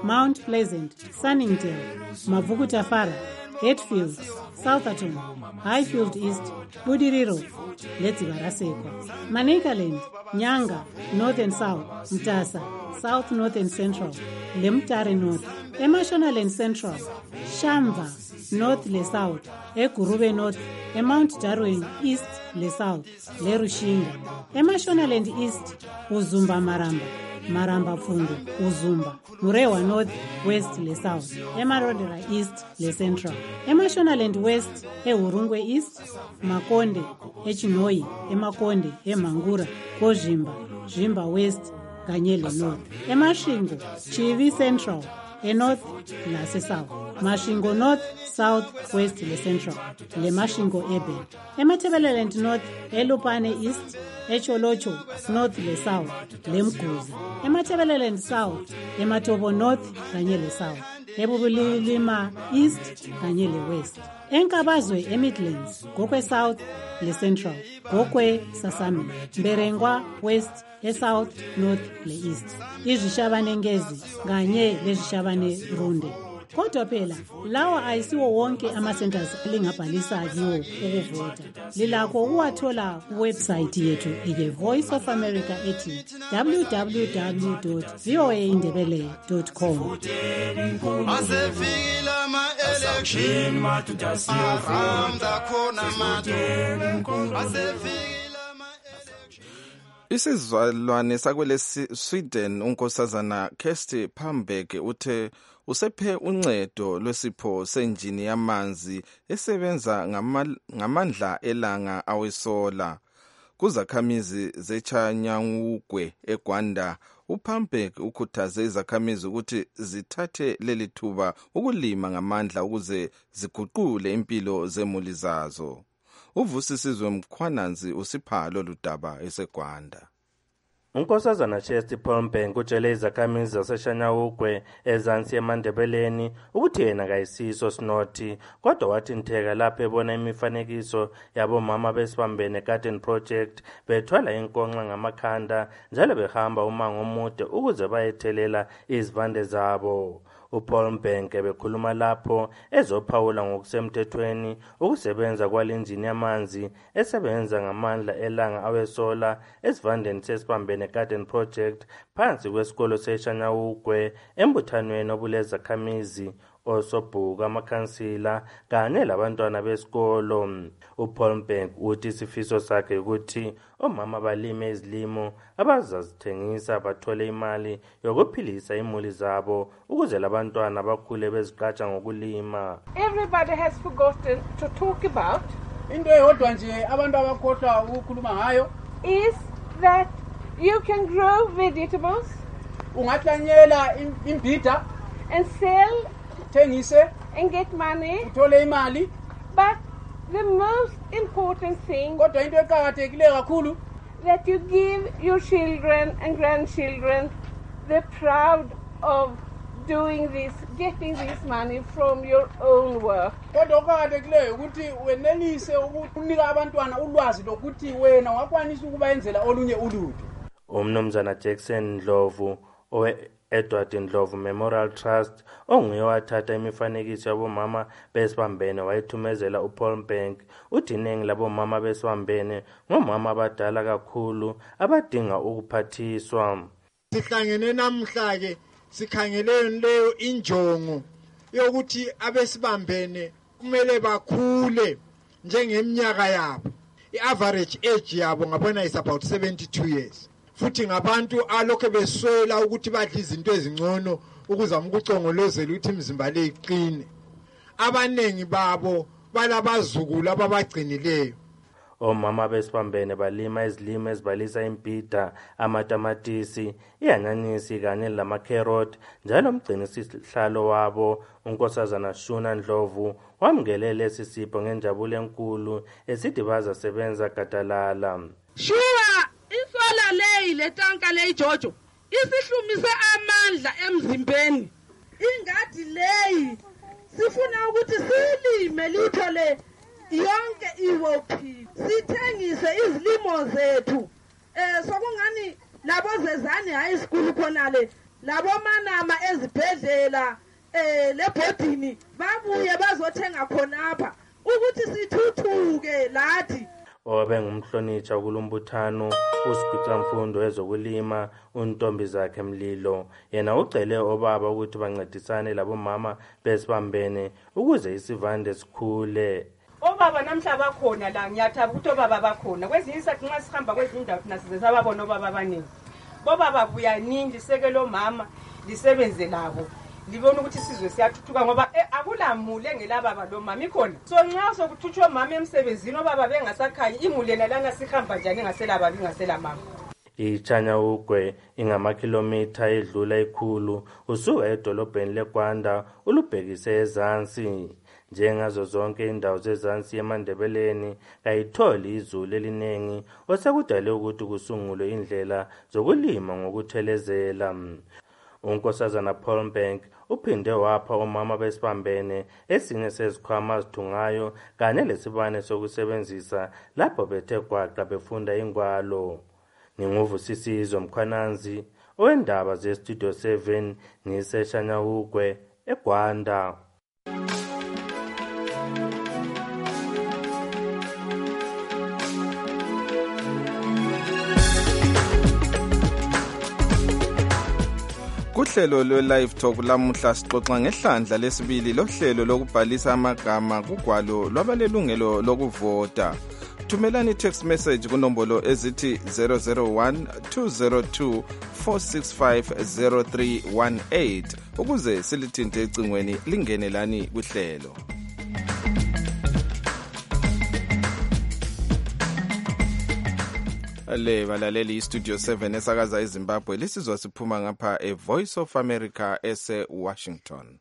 Mount Pleasant, Sunningdale, Mavukutafara, Hatfield, Southerton, Highfield East, Budiriro, Letzivarasekwa, Manicaland, Nyanga, North and South, Mtasa, South, North and Central, Lemtari North, Emashonaland Central, Shamba, North le South, Ekurube North, e Mount Darwin East le South, le Rushinga, Emashonaland East, Uzumba Maramba, Maramba Fundu, Uzumba, Murewa North, West le South, Emarodera East le Central, Emashonaland West, Eurungwe East, Makonde, Echinoi, Emakonde, Emangura, Kozhimba, Zhimba West, Ganyele North, Emashingo, Chivi Central, e North la se South, Mashingo North, South, West le Central, le Mashingo Eben, Emathebeleland North, Elupane East, Echolocho North le South, le Mguzi, Emathebeleland South, Ematobo North, kanye le South, Ebubulilima East, kanye le West, Enkabazwe e Midlands, Gokwe South le Central, Gokwe Sasami, Mberengwa West, e South, North le East, izishabane ngezi kanye lezishabane runde. Kodwa phela lawa ayisiwo wonke ama-centers lingabhalisa kiwo ukuvota. Lilakho ukuwathola kuwebsite yethu ike Voice of America ethi w w w dot v o a indebele dot com. Asefikile ama-election ahamda khona mato. Asefikile Isizalwane sakwele Sweden unkosazana Kirsti Pamberg uthe usephe uncedo lwesipho senjini yamanzi esebenza ngamandla elanga awesola kuzakhamizi zechanyangugwe eGwanda. uPamberg ukhuthaze izakhamizi ukuthi zithathe leli thuba ukulima ngamandla ukuze ziguqule impilo zemuli zazo. Uvusisizwe Mkhwananzi usiphalo ludaba eseGwanda. Unkosazana Kirsti Pamberg utshele izakhamizi zaseshanyawugwe ezansi eMandebeleni ukuthi yena kayisiso sinothi, kodwa wathi ntheka lapho ebona imifanekiso yabomama besibambene Garden Project bethwala inkonxa ngamakhanda njalo behamba umango omude ukuze bayethelela izivande zabo. uPalmbank bekhuluma lapho ezophawula ngokusemthethweni ukusebenza kwalenjini yamanzi esebenza ngamandla elanga awesola esivandeni sesibambene Garden Project phansi kwesikolo seShanyawugwe embuthanweni obulezakhamizi osobhuka amakhansila kanye labantwana besikolo. uPalmbank uthi isifiso sakhe ukuthi omama balime izilimo abazazithengisa bathole imali yokuphilisa imuli zabo ukuze labantwana bakhule beziqhatsha ngokulima. Everybody has forgotten to talk about into eyodwa nje abantu abakhohlwa ukukhuluma ngayo is that you can grow vegetables ungahlanyela imbida and sell thengise and get money, uthole imali, but the most important thing kodwa into eqhakathekile kakhulu that you give your children and grandchildren the proud of doing this, getting this money from your own work. Kodwa oqhakathekileyo ukuthi wenelise ukunika abantwana ulwazi lokuthi wena wakwanisa ukubayenzela olunye ulutho. Umnumzana Jackson Ndlovu owe Edward Ndlovu Memorial Trust onguye wathatha imifanekiso yabomama besibambene wayithumezela uPalmbank. Uthi iningi labomama besibambene ngomama abadala kakhulu abadinga ukuphathiswa. Sihlangene namhla ke sikhangele leyo injongo yokuthi abesibambene kumele bakhule njengeminyaka yabo. I-average age yabo ngabona is about seventy-two years. Futhi ngabantu alokho beswela ukuthi badla izinto ezingcono ukuzama ukucongolozela ukuthi imizimba le iqine. Abanengi babo balabazukulu ababagcinileyo. Omama besibambene balima izilimo ezibalisa imbida, amatamatisi, iyanyanisi kanye lama-carrot njalo umgcinisihlalo wabo unkosazana Shuna Ndlovu wamukele lesi sipho ngenjabulo enkulu esithi bazasebenza gadalala. Shuwa isola leyi letanka leyi Jojo isihlumise amandla emzimbeni. Ingadi leyi sifuna ukuthi silime lithole yonke iwophi sithengise izilimo zethu. Eh sokungani labo zezani high school khona le labomanama ezibhedlela eh lebhodini babuye bazothenga khonapha ukuthi sithuthuke lathi. Obe ngumhlonitsha kulumbuthano usigcamfundo ezokulima untombi zakhe Mlilo yena ucele obaba ukuthi bancedisane labomama besibambene ukuze isivande sikhule. Obaba namhla bakhona la ngiyathaba ukuthi obaba bakhona kwezinye isikhathi nxa sihamba kwezinye indawo thina size sababona obaba abaningi. Bobaba buyaningi sekelo mama lisebenze labo libona ukuthi isizwe siyathuthuka ngoba akulamule engelababa lo mama ikhona. So nxa sokuthuthwa mama emsebenzini obaba bengasakhanyi imulena lana sihamba njani engaselaba ingasela mama. Ichanya ugwe ingamakhilomitha edlula ikhulu usuka edolobheni leGwanda ulubhekise ezansi. Njengazo zonke indawo zezansi eMandebeleni kayitholi izulu elinengi osekudale ukuthi kusungulwe indlela zokulima ngokuthelezela. Unkosazana Paul Bank uphinde wapha omama besibambene esinye sezikhwama azithungayo kanye lesibane sokusebenzisa lapho bethe gwaqa befunda ingwalo. Nginguvusisizo Mkhwananzi owendaba ze-Studio seven ngiseshanya ugwe eGwanda. Kuhlelo lo live talk lamuhla sixoxa ngehlandla lesibili lohlelo lokubhalisa amagama kugwalo lwabalelungelo lokuvota. Thumelani text message kunombolo ezithi zero zero one two zero two four six five zero three one eight ukuze silithinte ecingweni lingenelani kuhlelo. Le balaleli Studio seven esakaza eZimbabwe lisizwa siphuma ngapha e Voice of America ese Washington.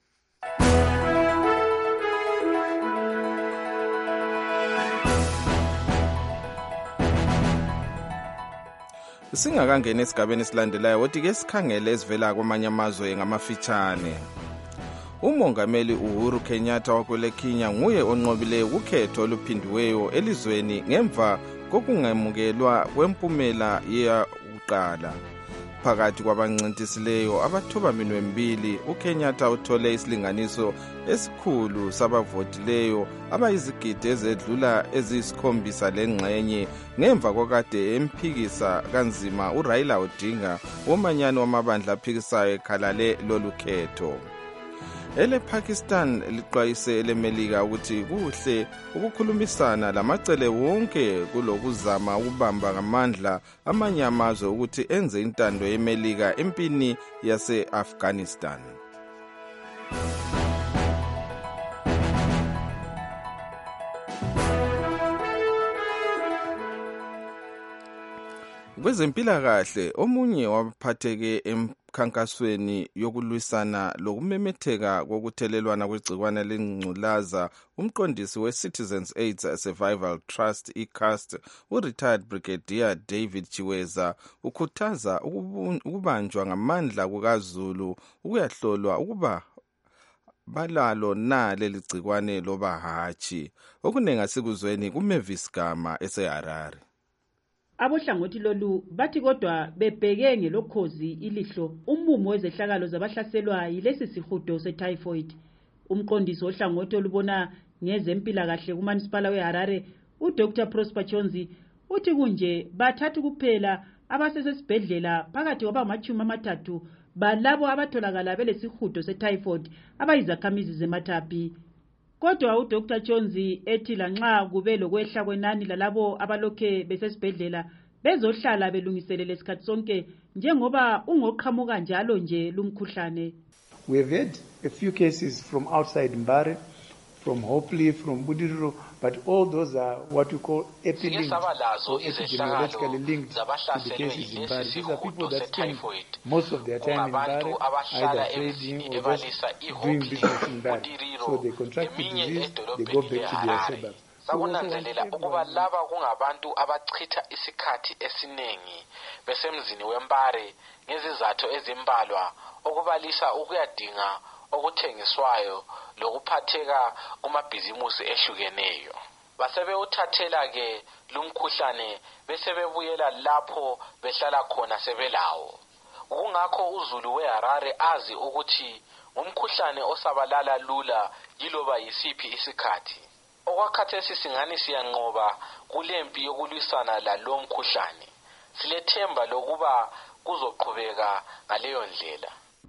Singakangena esigabeni esilandelayo wothi ke sikhangele esivela kwamanye amazwe ngamafitshane. Umongameli Uhuru Kenyatta wakwele Kenya nguye onqobileyo ukhetho oluphindiweyo elizweni ngemva kokungemukelwa kwempumela yokuqala. Phakathi kwabancintisileyo abathuba minwe mbili uKenyatta uthole isilinganiso esikhulu sabavotileyo abayizigidi ezedlula eziyisikhombisa lengxenye ngemva kokade emphikisa kanzima uRaila Odinga womanyano wamabandla aphikisayo ekhalale lolu khetho. Ele Pakistan liqwayise elemelika ukuthi kuhle ukukhulumisana lamacele wonke kulokuzama ukubamba ngamandla amanye amazwe ukuthi enze intando yemelika empini yase-Afghanistan. Kwezempilakahle omunye wabaphatheke emkhankasweni yokulwisana lokumemetheka kokuthelelwana kwegcikwane lengculaza umqondisi we-Citizens AIDS Survival Trust I C A S T u-retired Brigadier David Chiweza ukhuthaza ukubanjwa ngamandla kukaZulu ukuyahlolwa ukuba balalo na leli gcikwane loba hatshi. Okunenga sikuzweni kuMavis Gama eseHarare. Abohlangothi lolu bathi kodwa bebheke ngelokhozi ilihlo umumo wezehlakalo zabahlaselwa yilesi sihudo se-typhoid. Umqondisi ohlangothi olubona ngezempilakahle kuMunicipal weHarare uDr Prosper Chonzi uthi kunje bathathu kuphela abasesibhedlela phakathi kwabamachumi amathathu balabo abatholakala belesihudo se-typhoid abayizakhamizi zeMatapi. Kodwa uDr Chonzi ethi lanxa kube lokwehla kwenani lalabo abalokhe besesibhedlela bezohlala belungiselele isikhathi sonke njengoba ungoqhamuka njalo nje lumkhuhlane. We have had a few cases from outside Mbare, from Hopley, from Budiriro, but all those are what we call epi-linked or epidemiologically linked to the cases in Mbare. These are people that spend most of their time in Mbare, either trading or just doing business in Mbare. So they contract the disease, they go back to their suburbs. Bakunanzelela ukuba laba kungabantu abachitha isikhathi esiningi besemzini weMbare ngezizathu ezimbalwa okubalisa ukuyadinga okuthengiswayo lokuphatheka kumabhizimusi ehlukeneyo. Basebewuthathela ke lumkhuhlane bese bebuyela lapho behlala khona sebelawo. kungakho uZulu weHarare azi ukuthi ngumkhuhlane osabalala lula yiloba yisiphi isikhathi. Okwakhathesi singani siyanqoba kulempi yokulwisana lalo mkhuhlane. Silethemba lokuba kuzoqhubeka ngaleyo ndlela.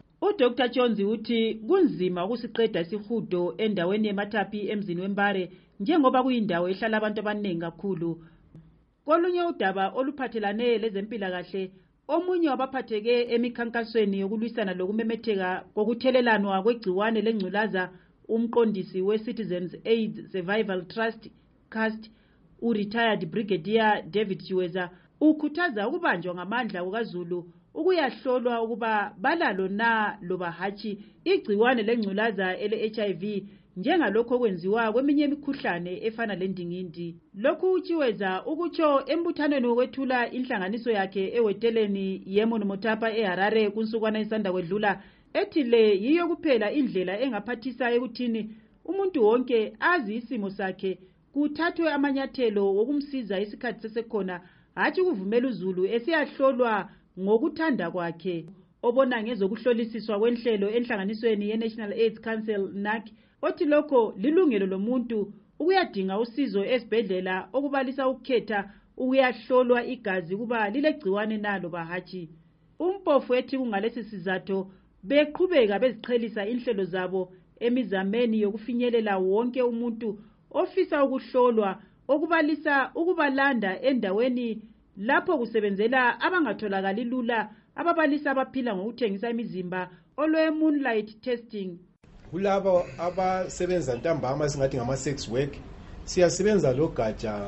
uDr Jones uthi kunzima ukusiqeda isihudo endaweni yeMathapi emzini weMbare njengoba kuyindawo ehlala abantu abaningi kakhulu. Kolunye udaba oluphathelane lezempilakahle, omunye wabaphatheke emikhankasweni yokulwisana lokumemetheka kokuthelelana kwegciwane lengculaza, umqondisi we-Citizens AIDS Survival Trust CAST, u-retired Brigadier David Chiweza, ukhuthaza ukubanjwa ngamandla kukaZulu ukuyahlolwa ukuba balalo na loba hatshi igciwane lengculaza ele-H I V njengalokho kwenziwa kweminye imikhuhlane efana lendingindi. Lokhu uChiweza ukutsho embuthanweni wokwethula inhlanganiso yakhe eweteleni yeMonomotapa eHarare kunsukwana isanda kwedlula, ethi le yiyo kuphela indlela engaphathisa ekuthini umuntu wonke azi isimo sakhe, kuthathwe amanyathelo wokumsiza isikhathi sesekhona, hatshi ukuvumela uZulu esiyahlolwa ngokuthanda kwakhe. Obona ngezokuhlolisiswa kwenhlelo enhlanganisweni ye-National AIDS Council N A C, othi lokho lilungelo lomuntu ukuyadinga usizo esibhedlela okubalisa ukukhetha ukuyahlolwa igazi kuba lilegciwane nalo bahatshi. Umpofu ethi kungalesi sizatho beqhubeka beziqhelisa inhlelo zabo emizameni yokufinyelela wonke umuntu ofisa ukuhlolwa, okubalisa ukubalanda endaweni lapho kusebenzela abangatholakali lula ababalisa abaphila ngokuthengisa imizimba olwe moonlight testing. Kulabo abasebenza ntambama singathi ngama sex work, siyasebenza lo gatsha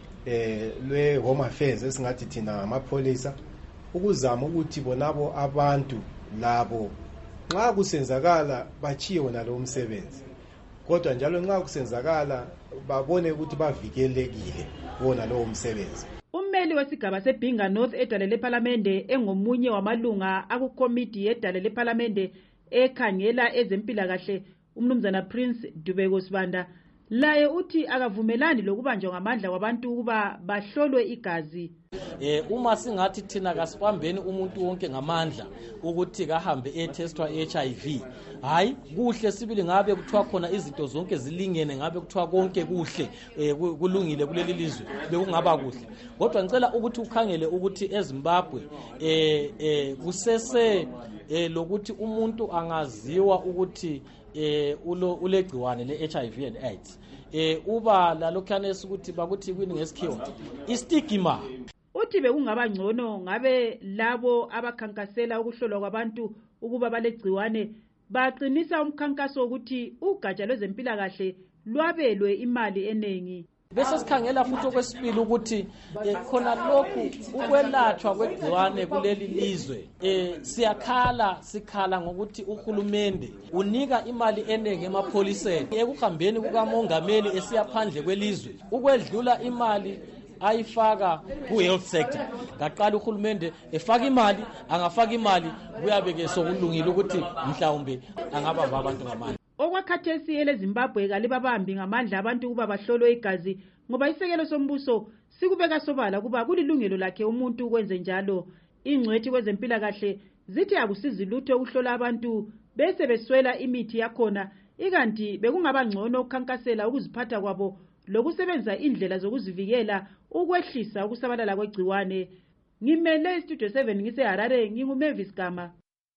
eh lwe home affairs esingathi thina amapolisa ukuzama ukuthi bonabo abantu labo nxa kusenzakala bachiye wona lo umsebenzi, kodwa njalo nxa kusenzakala babone ukuthi bavikelekile wona lo umsebenzi. Ummeli wesigaba seBhinga North edale lePhalamende engomunye wamalunga akukomiti yedale lePhalamende ekhangela ezempilakahle, umnumzana Prince Dubeko Sibanda, laye uthi akavumelani lokubanjwa ngamandla kwabantu ukuba bahlolwe igazi. Eh uma singathi thina kasibambeni umuntu wonke ngamandla ukuthi kahambe etestwa H I V, hayi kuhle sibili ngabe kuthiwa khona izinto zonke zilingene, ngabe kuthiwa konke kuhle eh kulungile kuleli lizwe bekungaba kuhle. Kodwa ngicela ukuthi ukhangele ukuthi eZimbabwe eh eh kusese eh lokuthi umuntu angaziwa ukuthi eh ulo ulegciwane le-H I V and AIDS, eh uba lalokhane ukuthi bakuthi kwini ngesikhiwa istigma. Uthi bekungaba ngcono ngabe labo abakhankasela ukuhlolwa kwabantu ukuba balegciwane baqinisa umkhankaso ukuthi ugatsha lwezempilakahle lwabelwe imali enengi. Bese sikhangela futhi okwesibili ukuthi khona lokhu ukwelatshwa kwegciwane kuleli lizwe, eh siyakhala sikhala ngokuthi uhulumende unika imali enenge emapholiseni ekuhambeni kukamongameli esiyaphandle kwelizwe ukwedlula imali ayifaka ku-health sector. Ngaqala uhulumende efaka imali, angafaka imali kuyabe ke sokulungile ukuthi mhlawumbe angabamba abantu ngamandla. Okwakhathesi eleZimbabwe kalibabambi ngamandla abantu kuba bahlolwe igazi ngoba isekelo sombuso sikubeka sobala kuba kulilungelo lakhe umuntu ukwenze njalo. Ingcwethi kwezempilakahle zithi akusizi lutho ukuhlola abantu bese beswela imithi yakhona, ikanti bekungaba ngcono ukukhankasela ukuziphatha kwabo lokusebenza indlela zokuzivikela ukwehlisa ukusabalala kwegciwane. Ngimele Studio seven ngiseHarare, nginguMavis Gama.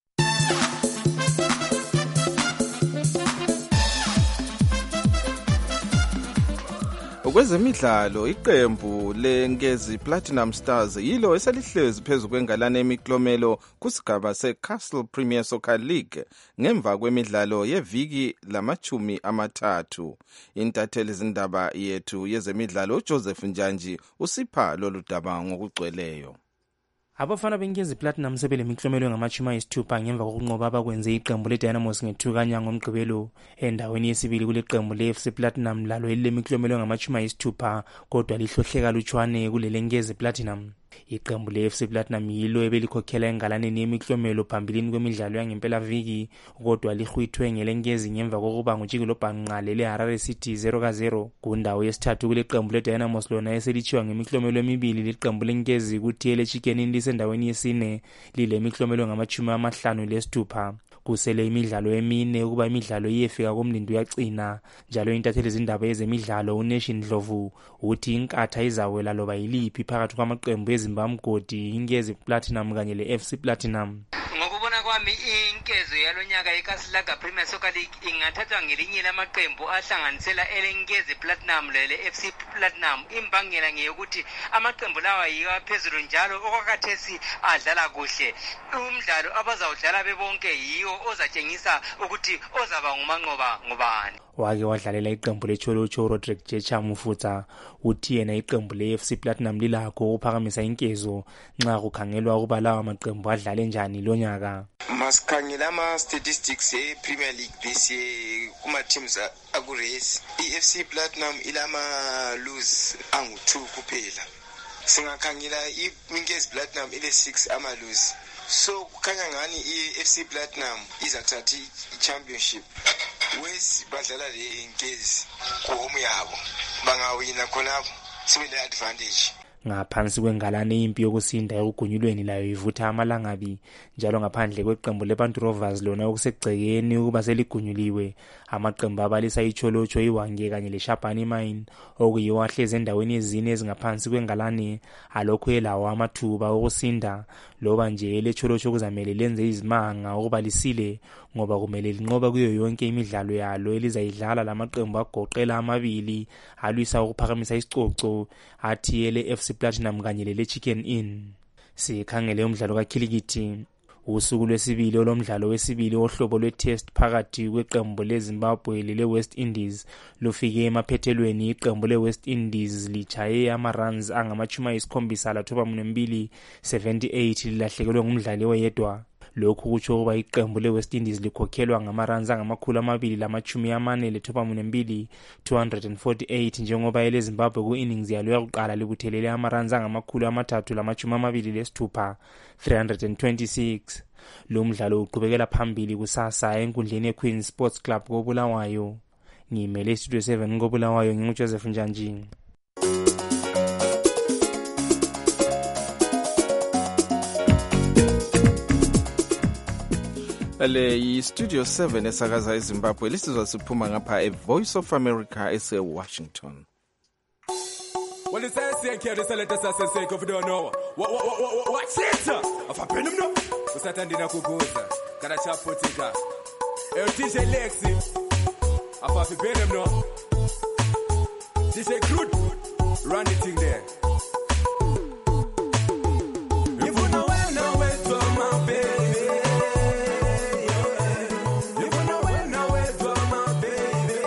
Kwezemidlalo, iqembu leNkezi Platinum Stars yilo eselihlezi phezu kwengalane emiklomelo kusigaba seCastle Premier Soccer League ngemva kwemidlalo yeviki lamachumi amathathu. Intatheli zindaba yethu yezemidlalo uJoseph Njanji usipha lolu daba ngokugcweleyo. Abafana beNkezi Platinum sebele miklomelo ngamachumi ayisithupha ngemva kokunqoba abakwenze iqembu leDynamos ngethukanya ngomgqibelo endaweni yesibili kule qembu le-F C Platinum lalo elile miklomelo ngamachumi ayisithupha kodwa lihlohleka lutshwane kulele Nkezi Platinum. Iqembu le-F C Platinum yilo ebelikhokhela engalaneni yemiklomelo phambilini kwemidlalo yangempelaviki kodwa lihwithwe ngelenkezi ngemva kokuba nguJikelo Bhanqale le-Harare City zero ka zero. Kundawo yesithathu kule qembu le-Dynamos lona eselitshiwa ngemiklomelo emibili liqembu lenkezi kuthi ele-Chicken Inn lisendaweni yesine lilemiklomelo ngamachumi amahlanu lesithupha. Kusele imidlalo emine ukuba imidlalo iyefika komlindo yacina. Njalo intatheli izindaba ezemidlalo uNation Dlovu uthi inkatha izawela loba yiliphi phakathi kwamaqembu eZimbabwe Inkezi Platinum kanye le-F C Platinum. Ngokubona kwami inkezo yalonyaka eKasilaga Premier Soccer League ingathathwa ngelinye lamaqembu ahlanganisela elenkezi Platinum lele-F C Platinum. Imbangela ngeyokuthi amaqembu lawa yiyo aphezulu njalo okwakhathesi adlala kuhle. Umdlalo abazawudlala bebonke yiyo ozatshengisa ukuthi ozaba ngumanqoba ngubani. Wake wadlalela iqembu leCholocho Roderick Jecha Mufutsa uthi yena iqembu le-F C Platinum lilakho ukuphakamisa inkezo nxa kukhangelwa ukuba lawa maqembu adlale njani lonyaka. Masikhangela ama-statistics e-Premier League this year kuma-teams akurace. I-F C Platinum ilama-lose angu-two kuphela. Singakhangela iNkezi Platinum ile-six ama-lose. So kukhanya ngani i-F C Platinum izathatha i-championship. Wesi badlala le inkezi kuhome yabo bangawina khonapho sibe le advantage. Ngaphansi kwengalane impi yokusinda ekugunyulweni layo ivutha amalangabi njalo ngaphandle kweqembu leBantu Rovers lona okusegcekeni ukuba seligunyuliwe. Amaqembu abalisa iCholocho iWange kanye leShabani Mine okuyiwo ahleze endaweni ezine ezingaphansi kwengalane alokhu elawo amathuba okusinda loba nje leCholocho kuzamele lenze izimanga ukuba lisile ngoba kumele linqoba kuyo yonke imidlalo yalo elizayidlala lamaqembu agoqela amabili alwisa ukuphakamisa isicoco athi ele-F C Platinum kanye lele-Chicken Inn. Sikhangele umdlalo kaKhilikithi. Usuku lwesibili olomdlalo wesibili ohlobo lwe-test phakathi kweqembu leZimbabwe lele-West Indies lufike emaphethelweni. Iqembu le-West Indies lichaye ama-runs angamachumi ayisikhombisa lathoba mbili seventy-eight lilahlekelwe ngumdlali oyedwa. Lokhu kutsho ukuba iqembu le-West Indies likhokhelwa ngama-runs angamakhulu amabili lamachumi amane lethoba mbili two hundred forty-eight njengoba ele-Zimbabwe ku-innings yalo yakuqala libuthelele ama-runs angamakhulu amathathu lamachumi amabili lesithupha three hundred twenty-six. Lo mdlalo uqhubekela phambili kusasa enkundleni ye-Queen Sports Club koBulawayo. Ngimele Studio seven koBulawayo nginguJoseph Njanjini. Le yi-Studio seven esakaza eZimbabwe lisizwa siphuma ngapha e-Voice of America ese-Washington. Well, it's a sick here, this is a letter says sick if you don't know. What, what, what, what, what's it? If I pin him no, what's that in the kukuza? Can I chop potica? El T J Lexi. If I pin him no, T J Crude, run the thing there. If you know where, know where to my baby. If you know where, know where to my baby.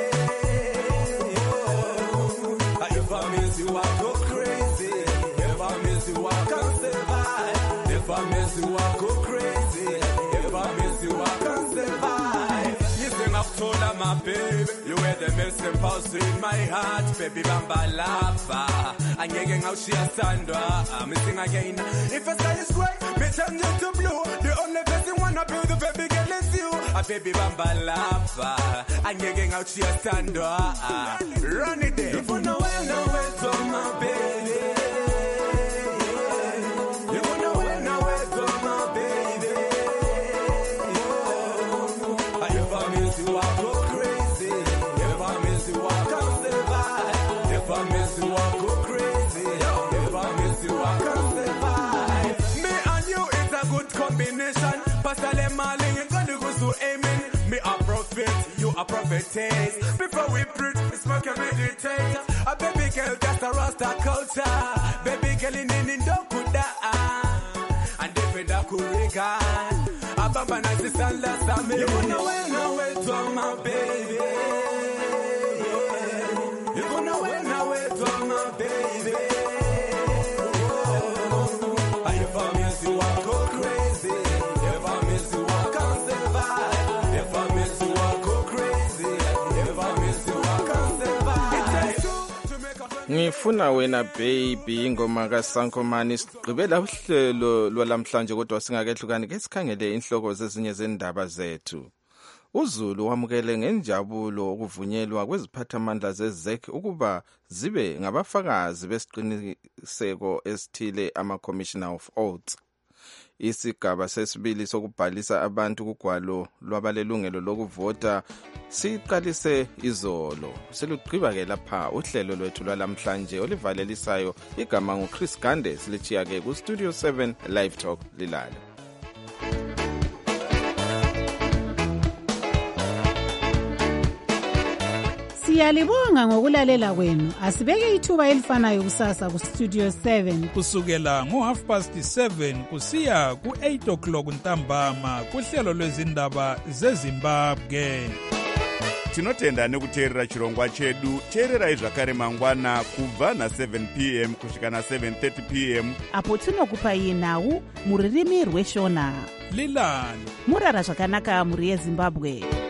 If I miss you, I go crazy. If I miss you, I can't survive. If I miss you, I go crazy. If I miss you, I can't survive. Listen, I've told her, my baby, you were the missing pulse in my heart, baby. Bamba lava. I'm getting out, she a sandra. I'm missing again. If the sky is gray, me turn you to blue. The only person wanna build the baby girl is you. A baby bamba lava. I'm getting out, she a sandra. Run it there. If you know where, know where to my baby. If you know where, know where to my baby. If I miss you, I go crazy. If I miss you, I can't survive. If I miss you, I go crazy. If I miss you, I can't survive. Me and you is a good combination. Pastor Lemali, it's gonna go so amen. Me a prophet, you a prophetess. Before we preach, we smoke and meditate. A baby girl, just a rasta culture. Baby girl in in Dokuda. And if da kuriga. A bamba na sister last time. You know where, know where to my baby. You know where, know where to my baby. If I miss you, I go crazy. If I miss you, I can't survive. If I miss you, I go crazy. If I miss you, I can't survive. Ngifuna wena baby ingoma kaSankomani sigqibela uhlelo lwalamhlanje kodwa singakehlukani ke sikhangele inhloko zezinye zendaba zethu. uZulu wamukele ngenjabulo ukuvunyelwa kweziphathamandla ze-Z E C ukuba zibe ngabafakazi besiqiniseko esithile ama-Commissioner of Oaths. Isigaba sesibili sokubhalisa abantu kugwalo lwabalelungelo lokuvota siqalise izolo. Selugqiba ke lapha uhlelo lwethu lwalamhlanje olivalelisayo igama nguChris Gande silichiya ke ku Studio seven Live Talk lilala. Siyalibonga ngokulalela kwenu. Asibeke ithuba elifanayo kusasa ku Studio seven kusukela ngo half past seven kusiya ku eight o'clock ntambama kuhlelo lwezindaba zeZimbabwe. Tinotenda nekuteerera chirongwa chedu. Teererai zvakare mangwana kubva na seven p m kusvika na seven thirty p m apo tinokupai nhau muririmi rweshona. Lilani murara zvakanaka muri yeZimbabwe.